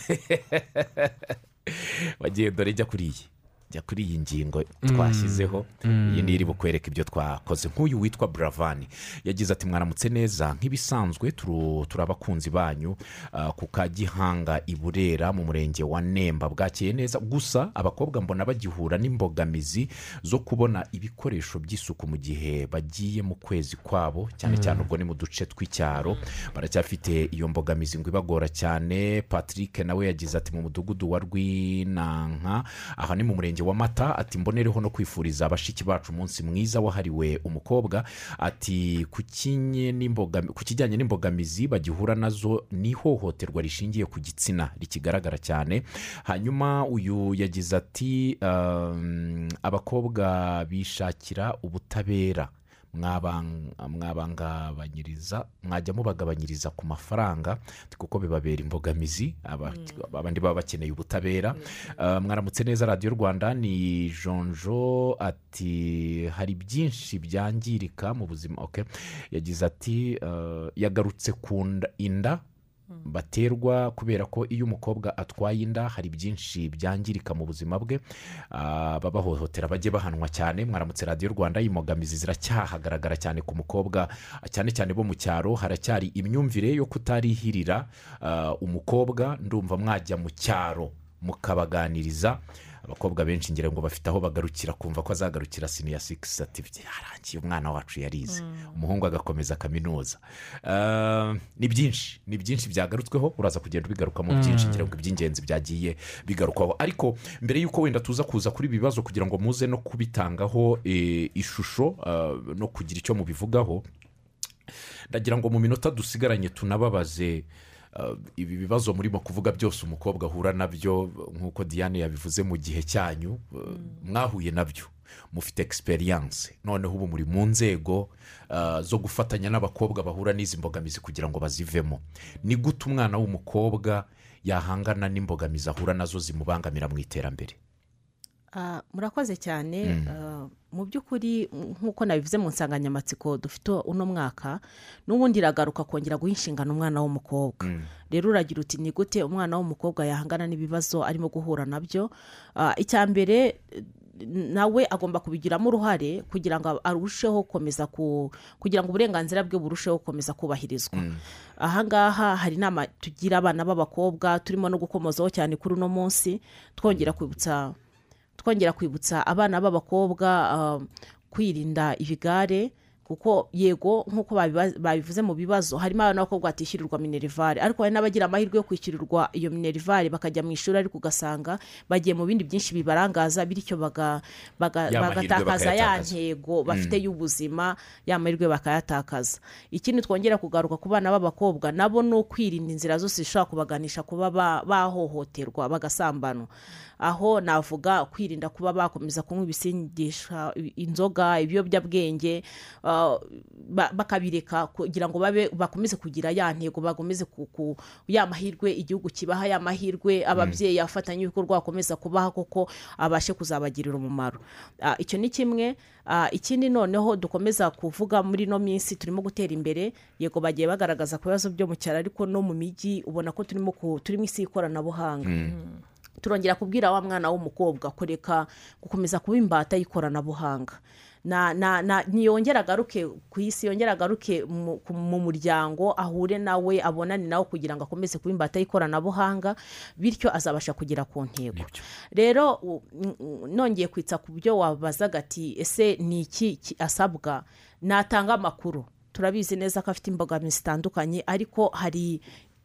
wagiye dore jya kuri iyi jya kuri iyi ngingo twashyizeho. iyi ni iri bukwereka ibyo twakoze. nk'uyu witwa Bravani yagize ati mwaramutse neza, nk'ibisanzwe turabakunzi banyu ku Kagihanga i Burera mu murenge wa Nemba. bwakeye neza, gusa abakobwa mbona bagihura n'imbogamizi zo kubona ibikoresho by'isuku mu gihe bagiye mu kwezi kwabo, cyane cyane ubwo ni mu duce tw'icyaro. baracyafite iyo mbogamizi ngo ibagora cyane. Patrick nawe yagize ati mu mudugudu wa Rwinanka, aha ni mu murenge wa Mata, ati mbonereho no kwifuriza abashiki bacu umunsi mwiza wahariwe umukobwa. Ati ku kijyanye n'imbogamizi bagihura nazo ni ihohoterwa rishingiye ku gitsina rikigaragara cyane. hanyuma uyu yagize ati um, abakobwa bishakira ubutabera, mwabangabanyiriza mwajya mubagabanyiriza ku mafaranga kuko bibabera imbogamizi. abandi baba bakeneye ubutabera. mwaramutse neza Radio Rwanda. ni Jonjo ati hari byinshi byangirika mu buzima. okay yagize ati yagarutse ku inda baterwa kubera ko iyo umukobwa atwaye inda hari byinshi byangirika mu buzima bwe. babahohotera bajye bahanwa cyane. mwaramutse Radio Rwanda. imbogamizi ziracyahagaragara cyane ku mukobwa, cyane cyane bo mu cyaro. haracyari imyumvire yo kutarihirira umukobwa. ndumva mwajya mu cyaro mukabaganiriza. abakobwa benshi ngira ngo bafite aho bagarukira kumva ko azagarukira senior six ati harangiye umwana wacu yarize, umuhungu agakomeza kaminuza. ni byinshi ni byinshi byagarutsweho, uraza kugenda ubigaruka mu byinshi ngira ngo iby'ingenzi byagiye bigarukwaho. ariko mbere y'uko wenda tuza kuza kuri ibibazo kugira ngo muze no kubitangaho ishusho no kugira icyo mubivugaho, ndagira ngo mu minota dusigaranye tunababaze ibi bibazo murimo kuvuga byose umukobwa ahura nabyo. nk'uko Diane yabivuze, mu gihe cyanyu mwahuye nabyo, mufite experience, noneho ubu muri mu nzego zo gufatanya n'abakobwa bahura n'izi mbogamizi kugira ngo bazivemo. ni gute umwana w'umukobwa yahangana n'imbogamizi ahura nazo zimubangamira mu iterambere? murakoze cyane. mu by'ukuri nk'uko nabivuze mu nsanganyamatsiko dufite uno mwaka, n'ubundi iragaruka kongera guha inshingano umwana w'umukobwa. rero uragira uti ni gute umwana w'umukobwa yahangana n'ibibazo arimo guhura nabyo? icya mbere nawe agomba kubigiramo uruhare kugira ngo arusheho gukomeza kugira ngo uburenganzira bwe burusheho gukomeza kubahirizwa. ahangaha hari inama tugira abana b'abakobwa turimo no gukomozaho cyane kuri uno munsi, twongera kwibutsa twongera kwibutsa abana b'abakobwa kwirinda ibigare, kuko yego nk'uko babivuze mu bibazo harimo abana b'abakobwa batishyurirwa minerivare, ariko hari n'abagira amahirwe yo kwishyurirwa iyo minerivare bakajya mu ishuri, ariko ugasanga bagiye mu bindi byinshi bibarangaza, bityo bagatakaza ya ntego bafite y'ubuzima, ya mahirwe bakayatakaza. ikindi twongera kugaruka ku bana b'abakobwa nabo ni ukwirinda inzira zose zishobora kubaganisha kuba bahohoterwa bagasambanwa. aho navuga kwirinda kuba bakomeza kunywa ibisindisha, inzoga, ibiyobyabwenge, bakabireka kugira ngo babe bakomeze kugira ya ntego, bakomeze ku ya mahirwe igihugu kibaha, ya mahirwe ababyeyi afatanya ibikorwa bakomeza kubaha koko abashe kuzabagirira umumaro. icyo ni kimwe. ikindi noneho dukomeza kuvuga muri no minsi turimo gutera imbere, yego bagiye bagaragaza ku bibazo byo mu cyaro, ariko no mu mijyi ubona ko turimo turimo isi ikoranabuhanga. turongera kubwira wa mwana w'umukobwa kureka gukomeza kuba imbata y'ikoranabuhanga. na na na niyongera agaruke ku isi, yongera agaruke mu muryango, ahure nawe, abonane nawe kugira ngo akomeze kuba imbata y'ikoranabuhanga, bityo azabasha kugera ku ntego. rero nongeye kwitsa ku byo wabazaga ati ese ni iki asabwa, natanga amakuru. turabizi neza ko afite imbogamizi zitandukanye, ariko hari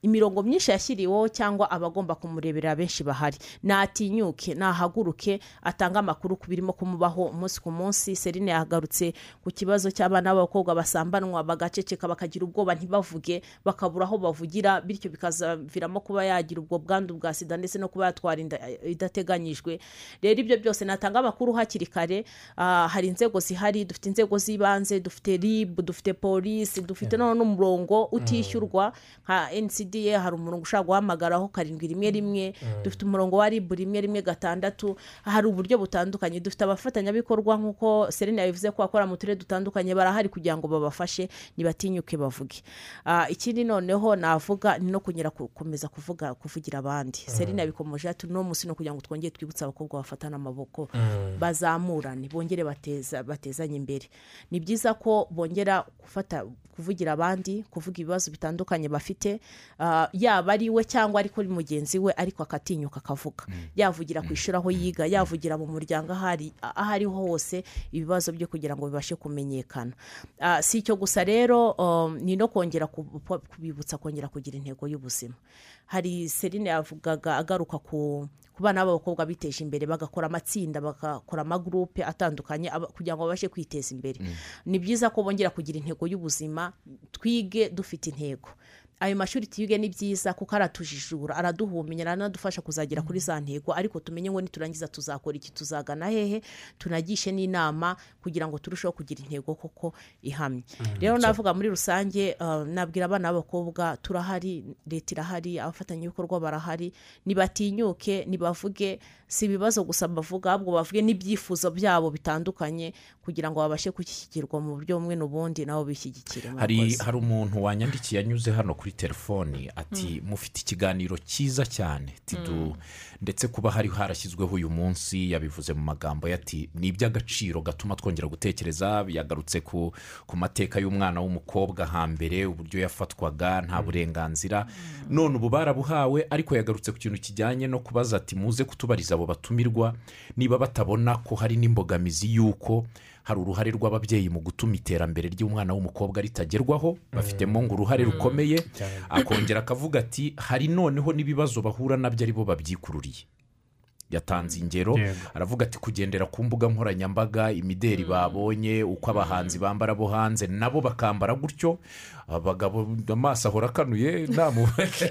imirongo myinshi yashyiriweho cyangwa abagomba kumurebera benshi bahari. Natinyuke, nahaguruke, atanga amakuru ku birimo kumubaho umunsi ku munsi. Serine yagarutse ku kibazo cy'abana b'abakobwa basambanwa bagaceceka bakagira ubwoba ntibavuge, bakabura aho bavugira, bityo bikazaviramo kuba yagira ubwo bwandu bwa sida ndetse no kuba yatwara inda idateganyijwe. Rero ibyo byose natanga amakuru hakiri kare. Uh, hari inzego zihari, dufite inzego z'ibanze, dufite R I B, dufite polisi, dufite yeah. n'umurongo utishyurwa nka N C D A, hari umurongo ushaka guhamagaraho karindwi rimwe rimwe, mm. dufite umurongo wa R I B rimwe rimwe gatandatu. Hari uburyo butandukanye, dufite abafatanyabikorwa nk'uko Serine yabivuze ko akora mu turere dutandukanye, barahari kugira ngo babafashe, nibatinyuke bavuge. Uh, ikindi noneho navuga ni no kunyera gukomeza kuvuga kuvugira abandi. mm. Serine yabikomoje ati no musi no kugira ngo twongere twibutsa abakobwa bafatana amaboko, mm. bazamurane, bongere bateza batezanye imbere. Ni byiza ko bongera gufata kuvugira abandi, kuvuga ibibazo bitandukanye bafite, uh, yaba ari we cyangwa ariko ari mugenzi we, ariko akatinyuka akavuga. mm. Yavugira ku ishuri aho yiga, yavugira mu muryango ahari ahari hose, ibibazo byo kugira ngo bibashe kumenyekana. Uh, si icyo gusa rero, um, ni no kongera kubibutsa kongera kugira intego y'ubuzima. Hari Serine yavugaga agaruka ku kubana b'abakobwa biteje imbere, bagakora amatsinda, bagakora amagroupe atandukanye kugira ngo babashe kwiteza imbere. mm. Ni byiza ko bongera kugira intego y'ubuzima, twige dufite intego. Ayo mashuri tuyige ni byiza kuko aratujijura, araduhumenya, aranadufasha kuzagera kuri za ntego, ariko tumenye ngo niturangiza tuzakora iki, tuzagana hehe, tunagishe n'inama kugira ngo turusheho kugira intego koko ihamye. Rero navuga muri rusange, uh, nabwira abana b'abakobwa turahari, leta irahari, abafatanyabikorwa barahari, nibatinyuke, nibavuge, si ibibazo gusa bavuga, ahubwo bavuge n'ibyifuzo byabo bitandukanye kugira ngo babashe gushyigikirwa mu buryo bumwe n'ubundi, nabo bishyigikire. Hari hari umuntu wanyandikiye anyuze hano kuri telefoni ati mm. mufite ikiganiro cyiza cyane tidu, mm. ndetse kuba hari harashyizweho uyu munsi yabivuze mu magambo yati ni iby'agaciro gatuma twongera gutekereza. Yagarutse ku ku mateka y'umwana w'umukobwa hambere, uburyo yafatwaga nta burenganzira, mm. none ubu barabuhawe, ariko yagarutse ku kintu kijyanye no kubaza ati muze kutubariza abo batumirwa niba batabona ko hari n'imbogamizi y'uko hari uruhare rw'ababyeyi mu gutuma iterambere ry'umwana w'umukobwa ritagerwaho, bafitemo ngo uruhare rukomeye. Akongera akavuga ati hari noneho n'ibibazo bahura nabyo ari bo babyikururiye. Yatanze ingero, aravuga ati kugendera ku mbuga nkoranyambaga, imideri babonye, uko abahanzi bambara bo hanze nabo bakambara gutyo, abagabo amaso ahora akanuye, namu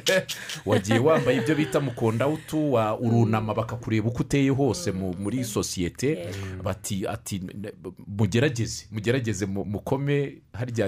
wagiye wambaye ibyo bita mukonda utu wa urunama bakakureba uko uteye hose muri sosiyete, bati ati mugerageze mugerageze mukome harya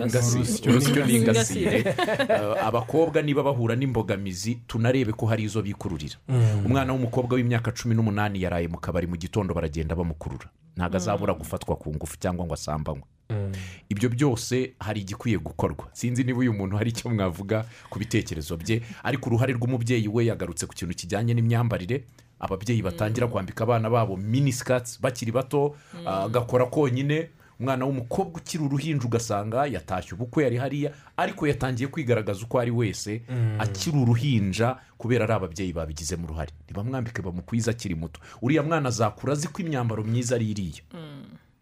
ingasire n'ingasire. Abakobwa niba bahura n'imbogamizi tunarebe ko hari izo bikururira. Umwana w'umukobwa w'imyaka cumi n'umunani yaraye mu kabari mu gitondo baragenda bamukurura, ntago azabura gufatwa ku ngufu cyangwa ngo asambanywe. Mm. Ibyo byose hari igikwiye gukorwa. Sinzi niba uyu muntu hari icyo mwavuga ku bitekerezo bye, ariko uruhare rw'umubyeyi we yagarutse ku kintu kijyanye n'imyambarire. Ababyeyi batangira kwambika abana babo miniskirts bakiri bato, mm. agakora konyine. Umwana w'umukobwa ukiri uruhinja ugasanga yatashye ubukwe yari hariya, ariko yatangiye kwigaragaza uko ari wese, mm. akiri uruhinja, kubera ari ababyeyi babigizemo uruhare. Ntibamwambike bamukwiza akiri muto, uriya mwana azakura azi ko imyambaro myiza ari iriya. mm.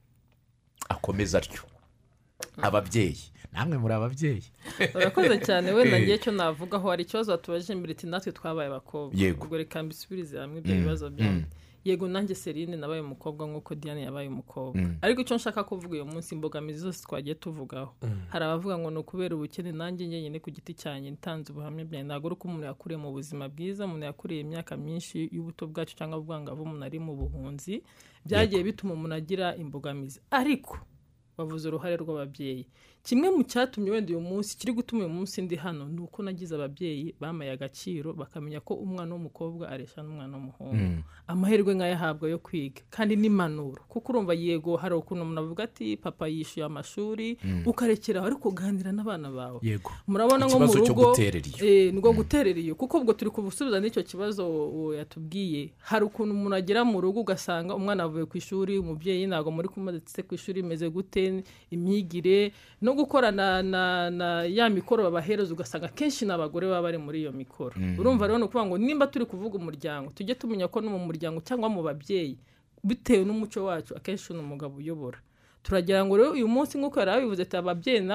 Akomeza atyo. Ababyeyi namwe muri ababyeyi urakoze cyane. Wenda ngiye cyo navugaho hari ikibazo batubaje imbere ati natwe twabaye abakobwa, ubwo reka mbisubirize hamwe ibyo bibazo byanjye. Yego nanjye Serine nabaye umukobwa nk'uko Diane yabaye umukobwa, mm. ariko icyo nshaka kuvuga uyu munsi, imbogamizi zose twagiye tuvugaho, mm. hari abavuga ngo no kubera ubukene, nanjye nyenyine ku giti cyanjye ntanze ubuhamya byanjye, ntabwo ari uko umuntu yakuriye mu buzima bwiza, umuntu yakuriye imyaka myinshi y'ubuto bwacu cyangwa ubwangavu, umuntu ari mu buhunzi, byagiye bituma umuntu agira imbogamizi. Ariko bavuze uruhare rw'ababyeyi. Kimwe mu cyatumye wenda uyu munsi kiri gutuma uyu munsi ndi hano ni uko nagize ababyeyi bamaye agaciro, bakamenya ko umwana w'umukobwa aresha n'umwana w'umuhungu, mm. amahirwe nk'ayahabwa yo kwiga kandi n'impanuro. Kuko urumva yego hari ukuntu umuntu avuga ati papa yishyuye amashuri, mm. ukarekera ariko uganira n'abana bawe. Yego murabona nko mu rugo eh ngo guterera iyo, kuko ubwo turi kubusubiza n'icyo kibazo yatubwiye. Hari ukuntu umuntu agera mu rugo ugasanga umwana avuye ku ishuri, umubyeyi ntago muri kumadetse ku ishuri imeze gute, imyigire no gukorana na, na ya mikoro babahereza, ugasanga kenshi n'abagore baba bari muri iyo mikoro. mm. Urumva rero no kuvuga ngo nimba turi kuvuga umuryango, tujye tumenya ko no mu muryango cyangwa mu babyeyi bitewe n'umuco wacu akenshi n'umugabo uyobora. Turagira ngo rero uyu munsi nk'uko yarabivuze ati ababyeyi nabo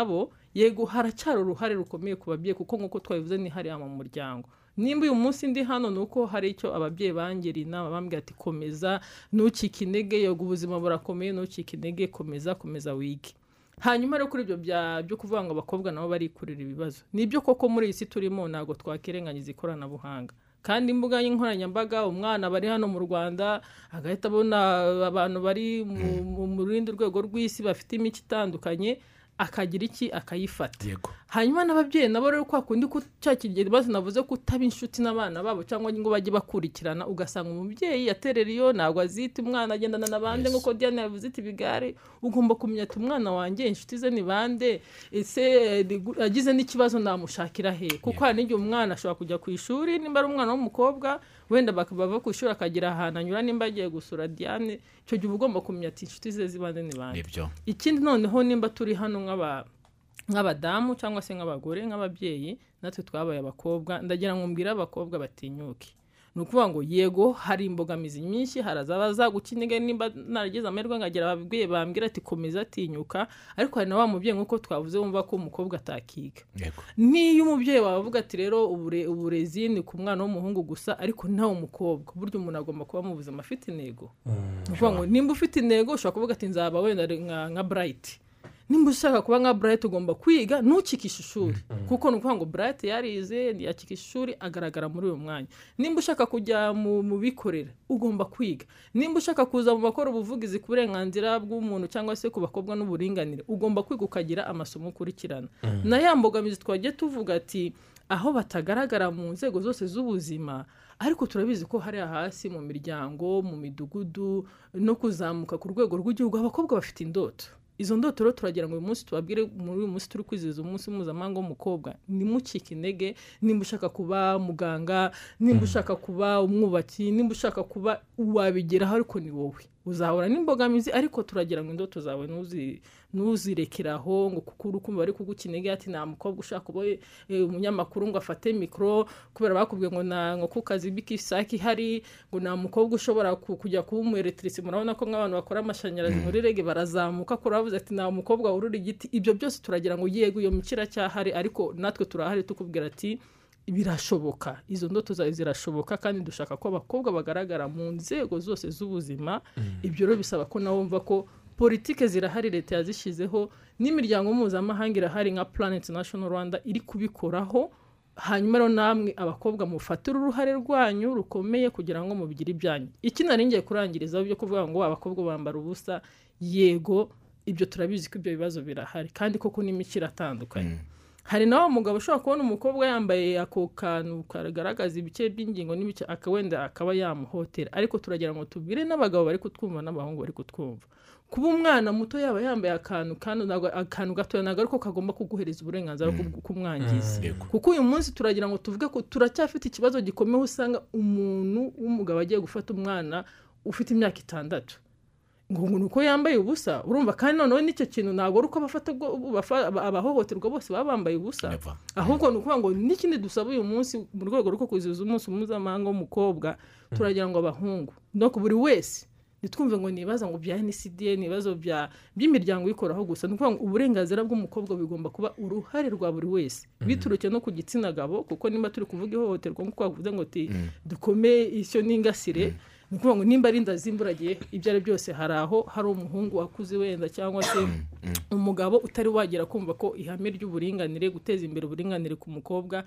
yego haracyari uruhare rukomeye ku babyeyi kuko nk'uko twabivuze ni hariya mu muryango. Nimba uyu munsi ndi hano ni uko hari icyo ababyeyi bangiriye inama bambwira ati komeza ntucike intege, yego ubuzima burakomeye, ntucike intege, komeza komeza wige. Hanyuma rero kuri ibyo byo kuvuga ngo abakobwa nabo barikurira ibibazo, nibyo koko muri iyi si turimo ntabwo twakirenganyiza ikoranabuhanga, kandi imbuga y'inkoranyambaga umwana bari hano mu Rwanda agahita abona abantu bari mu rundi rwego rw'isi bafite imico itandukanye akagira iki akayifata. Hanyuma n'ababyeyi nabo rero kwa kundi ko cyakigera bazo navuze ko utaba inshuti n'abana babo cyangwa ngo bajye bakurikirana, ugasanga umubyeyi yaterera iyo ntabwo azita umwana agendana nabande nkuko Diane yavuze iti bigare, ugomba kumenya ati umwana wanjye inshuti ze ni bande, ese agize n'ikibazo namushakira he, kuko hari n'igihe umwana ashobora kujya ku ishuri nimba ari umwana w'umukobwa wenda bakaba ku ishuri akagira ahantu anyura nimba agiye gusura Diane, icyo gihe ugomba kumenya ati inshuti ze zibande ni bande. Ikindi noneho nimba turi hano nk'aba nk'abadamu cyangwa se nk'abagore nk'ababyeyi natwe twabaye abakobwa, ndagira ngo mbwira abakobwa batinyuke. Ni ukuvuga ngo yego hari imbogamizi nyinshi, haraza zagukinege nimba narageze amerwe ngagira ababwiye bambwira ati komeza tinyuka, ariko hari na wa mubyeyi nkuko twavuze wumva ko umukobwa atakiga. Niyo umubyeyi wavuga ati rero ubure uburezi ni ku mwana w'umuhungu gusa, ariko nawe umukobwa buryo umuntu agomba kuba mu buzima afite intego. Ni ukuvuga ngo nimba ufite intego ushobora kuvuga ati nzaba wenda nka nka Bright, nimba ushaka kuba nka Bright ugomba kwiga ntukikishe ishuri, kuko nukuvuga ngo Bright yarize yakikisha ishuri agaragara muri uyu mwanya. Nimba ushaka kujya mu bikorera ugomba kwiga, nimba ushaka kuza mu bakora ubuvugizi ku burenganzira bw'umuntu cyangwa se ku bakobwa n'uburinganire ugomba kwiga ukagira amasomo ukurikirana. Na ya mbogamizi twagiye tuvuga ati aho batagaragara mu nzego zose z'ubuzima, ariko turabizi ko hari hasi mu miryango, mu midugudu no kuzamuka ku rwego rw'igihugu abakobwa bafite indoto. Izo ndoto rero turagira ngo uyu munsi tubabwire muri uyu munsi turi kwizihiza umunsi mpuzamahanga w'umukobwa, nimucike intege. Nimba ushaka kuba muganga, nimba ushaka kuba umwubatsi, nimba ushaka kuba wabigeraho, ariko ni wowe uzahora n'imbogamizi, ariko turagira ngo indoto zawe nuzi nuzirekeraho ngo kuko urukumva bari kugukinege ati nta mukobwa ushaka kuba umunyamakuru ngo afate mikro kubera bakubwiye ngo na ngo kukazi bikisaki hari ngo nta mukobwa ushobora kujya kuba umu electricien. Murabona ko nk'abantu bakora amashanyarazi muri rege barazamuka ko ravuze ati nta mukobwa ururi igiti. Ibyo byose turagira ngo yego iyo mikira cyahari, ariko natwe turahari tukubwira ati birashoboka, izo ndoto zawe zirashoboka, kandi dushaka ko abakobwa bagaragara mu nzego zose z'ubuzima. Ibyo rero bisaba ko nawe wumva ko politike zirahari, leta yazishizeho, n'imiryango mpuzamahanga irahari nka Plan International Rwanda iri kubikoraho. Hanyuma rero namwe abakobwa mufatira uruhare rwanyu rukomeye kugira ngo mubigire ibyanyu. Iki nari ngiye kurangirizaho byo kuvuga ngo abakobwa bambara ubusa, yego ibyo turabizi ko ibyo bibazo birahari, kandi koko n'imikira atandukanye. Hari nawe umugabo ushobora kubona umukobwa yambaye ako kantu kagaragaza ibice by'ingingo n'ibice akawenda akaba yamuhotera, ariko turagira ngo tubwire n'abagabo bari kutwumva n'abahungu bari kutwumva, kuba umwana muto yaba yambaye akantu kandi akantu gatoya ntabwo ariko kagomba kuguhereza uburenganzira bwo kumwangiza. Kuko uyu munsi turagira ngo tuvuge ko turacyafite ikibazo gikomeye, usanga umuntu w'umugabo agiye gufata umwana ufite imyaka itandatu ngo nuko yambaye ubusa, urumva kandi noneho nicyo kintu ntabwo uko abafata abahohoterwa bose baba bambaye ubusa, ahubwo nuko ngo n'ikindi dusaba uyu munsi mu rwego rwo kuziza umunsi mpuzamahanga w'umukobwa, turagira ngo abahungu no ku buri wese nitwumve ngo nibaza ngo bya N C D nibazo bya by'imiryango ikoraho gusa, nuko ngo uburenganzira bw'umukobwa bigomba kuba uruhare rwa buri wese bituruke no ku gitsina gabo, kuko nimba turi kuvuga ihohoterwa nkuko bavuze ngo ti dukome icyo n'ingasire, nuko ngo nimba ari ndazimburagiye ibyo ari byose hari aho hari umuhungu wakuze wenda cyangwa se umugabo utari wagera kumva ko ihame ry'uburinganire, guteza imbere uburinganire ku mukobwa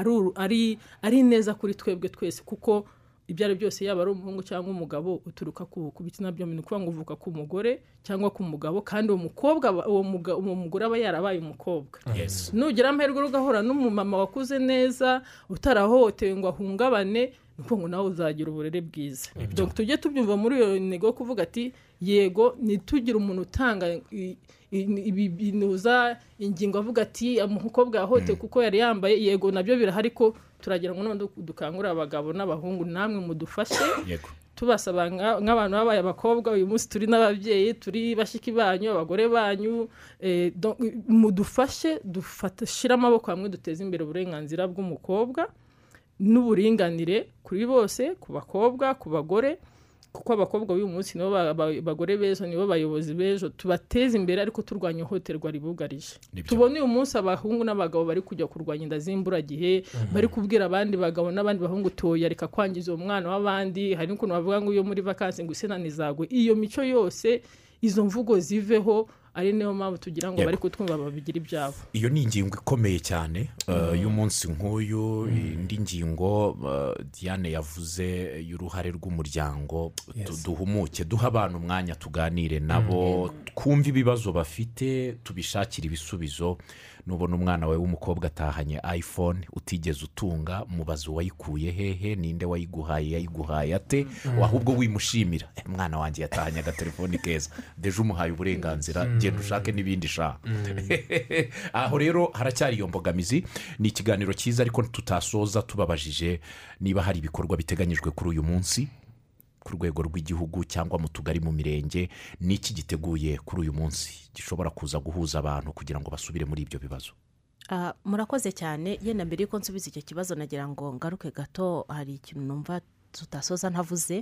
ari ari neza kuri twebwe twese, kuko ibyo ari byose yaba ari umuhungu cyangwa umugabo uturuka ku bitsina byombi, nuko ngo uvuka ku mugore cyangwa ku mugabo, kandi uwo mukobwa uwo mugore aba yarabaye umukobwa. Nugira amahirwe ugahora n'umumama wakuze neza utarahohotewe ngo ahungabane, nuko ngo nawe uzagira uburere bwiza. Donc tujye tubyumva muri iyo nego kuvuga ati yego nitugira umuntu utanga ibinuza ingingo avuga ati umukobwa yahote kuko yari yambaye, yego nabyo birahari, ko turagira ngo none dukangura abagabo n'abahungu namwe mudufashe. Yego tubasaba nk'abantu babaye abakobwa uyu munsi turi n'ababyeyi turi bashiki banyu abagore banyu, eh, mudufashe dufatashira amaboko hamwe duteze imbere uburenganzira bw'umukobwa n'uburinganire kuri bose, ku bakobwa ku bagore. kuko abakobwa b'uyu munsi nibo ba- ba- bagore b'ejo nibo bayobozi b'ejo tubateze imbere ariko turwanya ihohoterwa ribugarije Nibyo. tubona uyu munsi abahungu n'abagabo bari kujya kurwanya inda z'imburagihe bari kubwira abandi bagabo n'abandi bahungu toya reka kwangiza uwo mwana w'abandi hari n'ukuntu bavuga ngo iyo muri vakansi ngo isena nizagwe iyo mico yose izo mvugo ziveho ari niyo mpamvu tugira ngo Yego. bari kutwumva babigira ibyabo iyo ni ingingo ikomeye cyane uh, y'umunsi nk'uyu indi ngingo uh, Diane yavuze y'uruhare rw'umuryango Yes. tu- duhumuke duha abantu umwanya tuganire nabo twumve ibibazo bafite tubishakire ibisubizo nubona umwana wawe w'umukobwa atahanye iPhone utigeze utunga mubaze uwayikuye hehe ninde wayiguhaye yayiguhaye ate ahubwo wimushimira "Eh, mwana wanjye yatahanye agatelefoni keza deje umuhaye uburenganzira genda ushake n'ibindi sha aho rero haracyari iyo mbogamizi ni ikiganiro cyiza ariko tutasoza tubabajije niba hari ibikorwa biteganyijwe kuri uyu munsi ku rwego rw'igihugu cyangwa mu tugari mu mirenge n'iki giteguye kuri uyu munsi gishobora kuza guhuza abantu kugira ngo basubire muri ibyo bibazo. Ah, murakoze cyane yenda mbere yuko nsubiza icyo kibazo nagira ngo ngaruke gato hari ikintu numva tutasoza ntavuze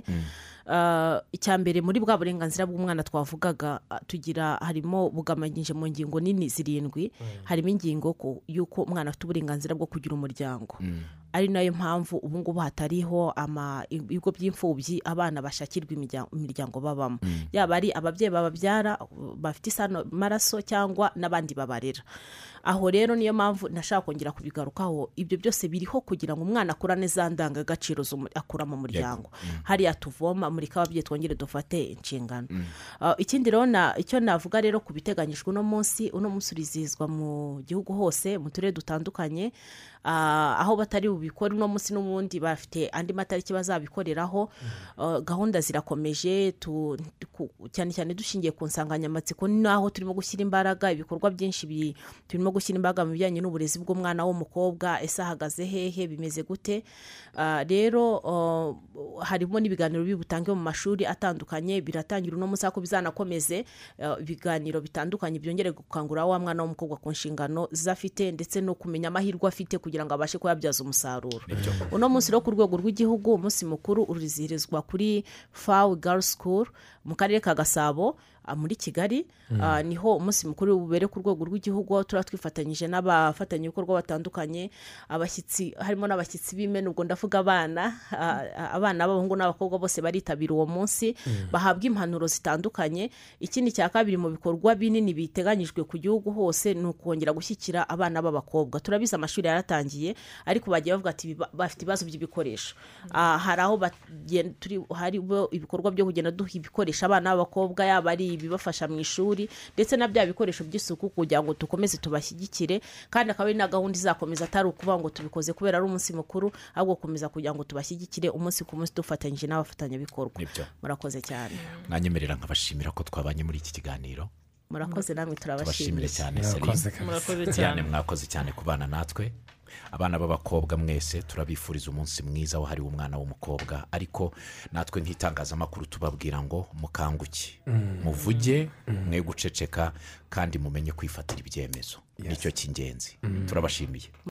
Ah, icya mbere muri bwa burenganzira bw'umwana twavugaga ah, tugira harimo bugamanyije mu ngingo nini zirindwi harimo ingingo ko yuko umwana afite uburenganzira bwo kugira umuryango ari nayo mpamvu ubu ngubu hatariho ama ibigo by'imfubyi abana bashakirwa imirya- imiryango babamo yaba ari ababyeyi bababyara bafite isano maraso cyangwa n'abandi babarera aho rero niyo mpamvu nashaka kongera kubigarukaho ibyo byose biriho kugira ngo umwana akurane za ndangagaciro z'umu- akura mu muryango hariya tuvoma muri kababyeyi twongere dufate inshingano Ah, ikindi rero na- icyo navuga rero ku biteganyijwe uno munsi uno munsi urizihizwa mu gihugu hose mu turere dutandukanye Ah, aho batari bubikore uno munsi n'ubundi bafite andi matariki bazabikoreraho Ah, gahunda zirakomeje tu- ku- cyane cyane dushingiye ku nsanganyamatsiko naho turimo gushyira imbaraga ibikorwa byinshi bi- turimo gushyira imbaraga mu bijyanye n'uburezi bw'umwana w'umukobwa ese ahagaze hehe bimeze gute Ah, rero ah, harimo n'ibiganiro biri butange mu mashuri atandukanye biratangira uno munsi ariko bizanakomeze ah, ibiganiro bitandukanye byongere gukangurira wa mwana w'umukobwa ku nshingano zafite ndetse no kumenya amahirwe afite kugira ngo abashe kuyabyaza umusaruro uno munsi rero ku rwego rw'igihugu umunsi mukuru urizihirizwa kuri Fawe Girls School mu karere ka Gasabo ah, muri Kigali Ah, niho umunsi mukuru ubere ku rwego rw'igihugu aho tuba twifatanyije n'abafatanyabikorwa batandukanye abashyitsi harimo n'abashyitsi b'imena ubwo ndavuga abana ah, abana b'abahungu n'abakobwa bose baritabira uwo munsi bahabwa impanuro zitandukanye ikindi cya kabiri mu bikorwa binini biteganyijwe ku gihugu hose ni ukongera gushyigikira abana b'abakobwa turabizi amashuri yaratangiye ariko bagiye bavuga ati "Biba- bafite ibibazo by'ibikoresho Ah, hari aho bagenda- turi- hari bo ibikorwa byo kugenda duha ibikoresho abana b'abakobwa yaba ari ibibafasha mu ishuri ndetse na bya bikoresho by'isuku kugira ngo dukomeze tubashyigikire kandi akaba ari na gahunda izakomeza atari ukuvuga ngo tubikoze kubera ari umunsi mukuru ahubwo gukomeza kugira ngo tubashyigikire umunsi ku munsi dufatanyije n'abafatanyabikorwa Nibyo. murakoze cyane Mwanyemerera nkabashimira ko twabanye muri iki kiganiro murakoze namwe tubashimire turabashimiye cyane Murakoze Celine. murakoze cyane cyane mwakoze cyane kubana natwe abana b'abakobwa mwese turabifuriza umunsi mwiza wahariwe umwana w'umukobwa ariko natwe nk'itangazamakuru tubabwira ngo mukanguke muvuge mwe guceceka kandi mumenye kwifatira ibyemezo nicyo cy'ingenzi turabashimiye.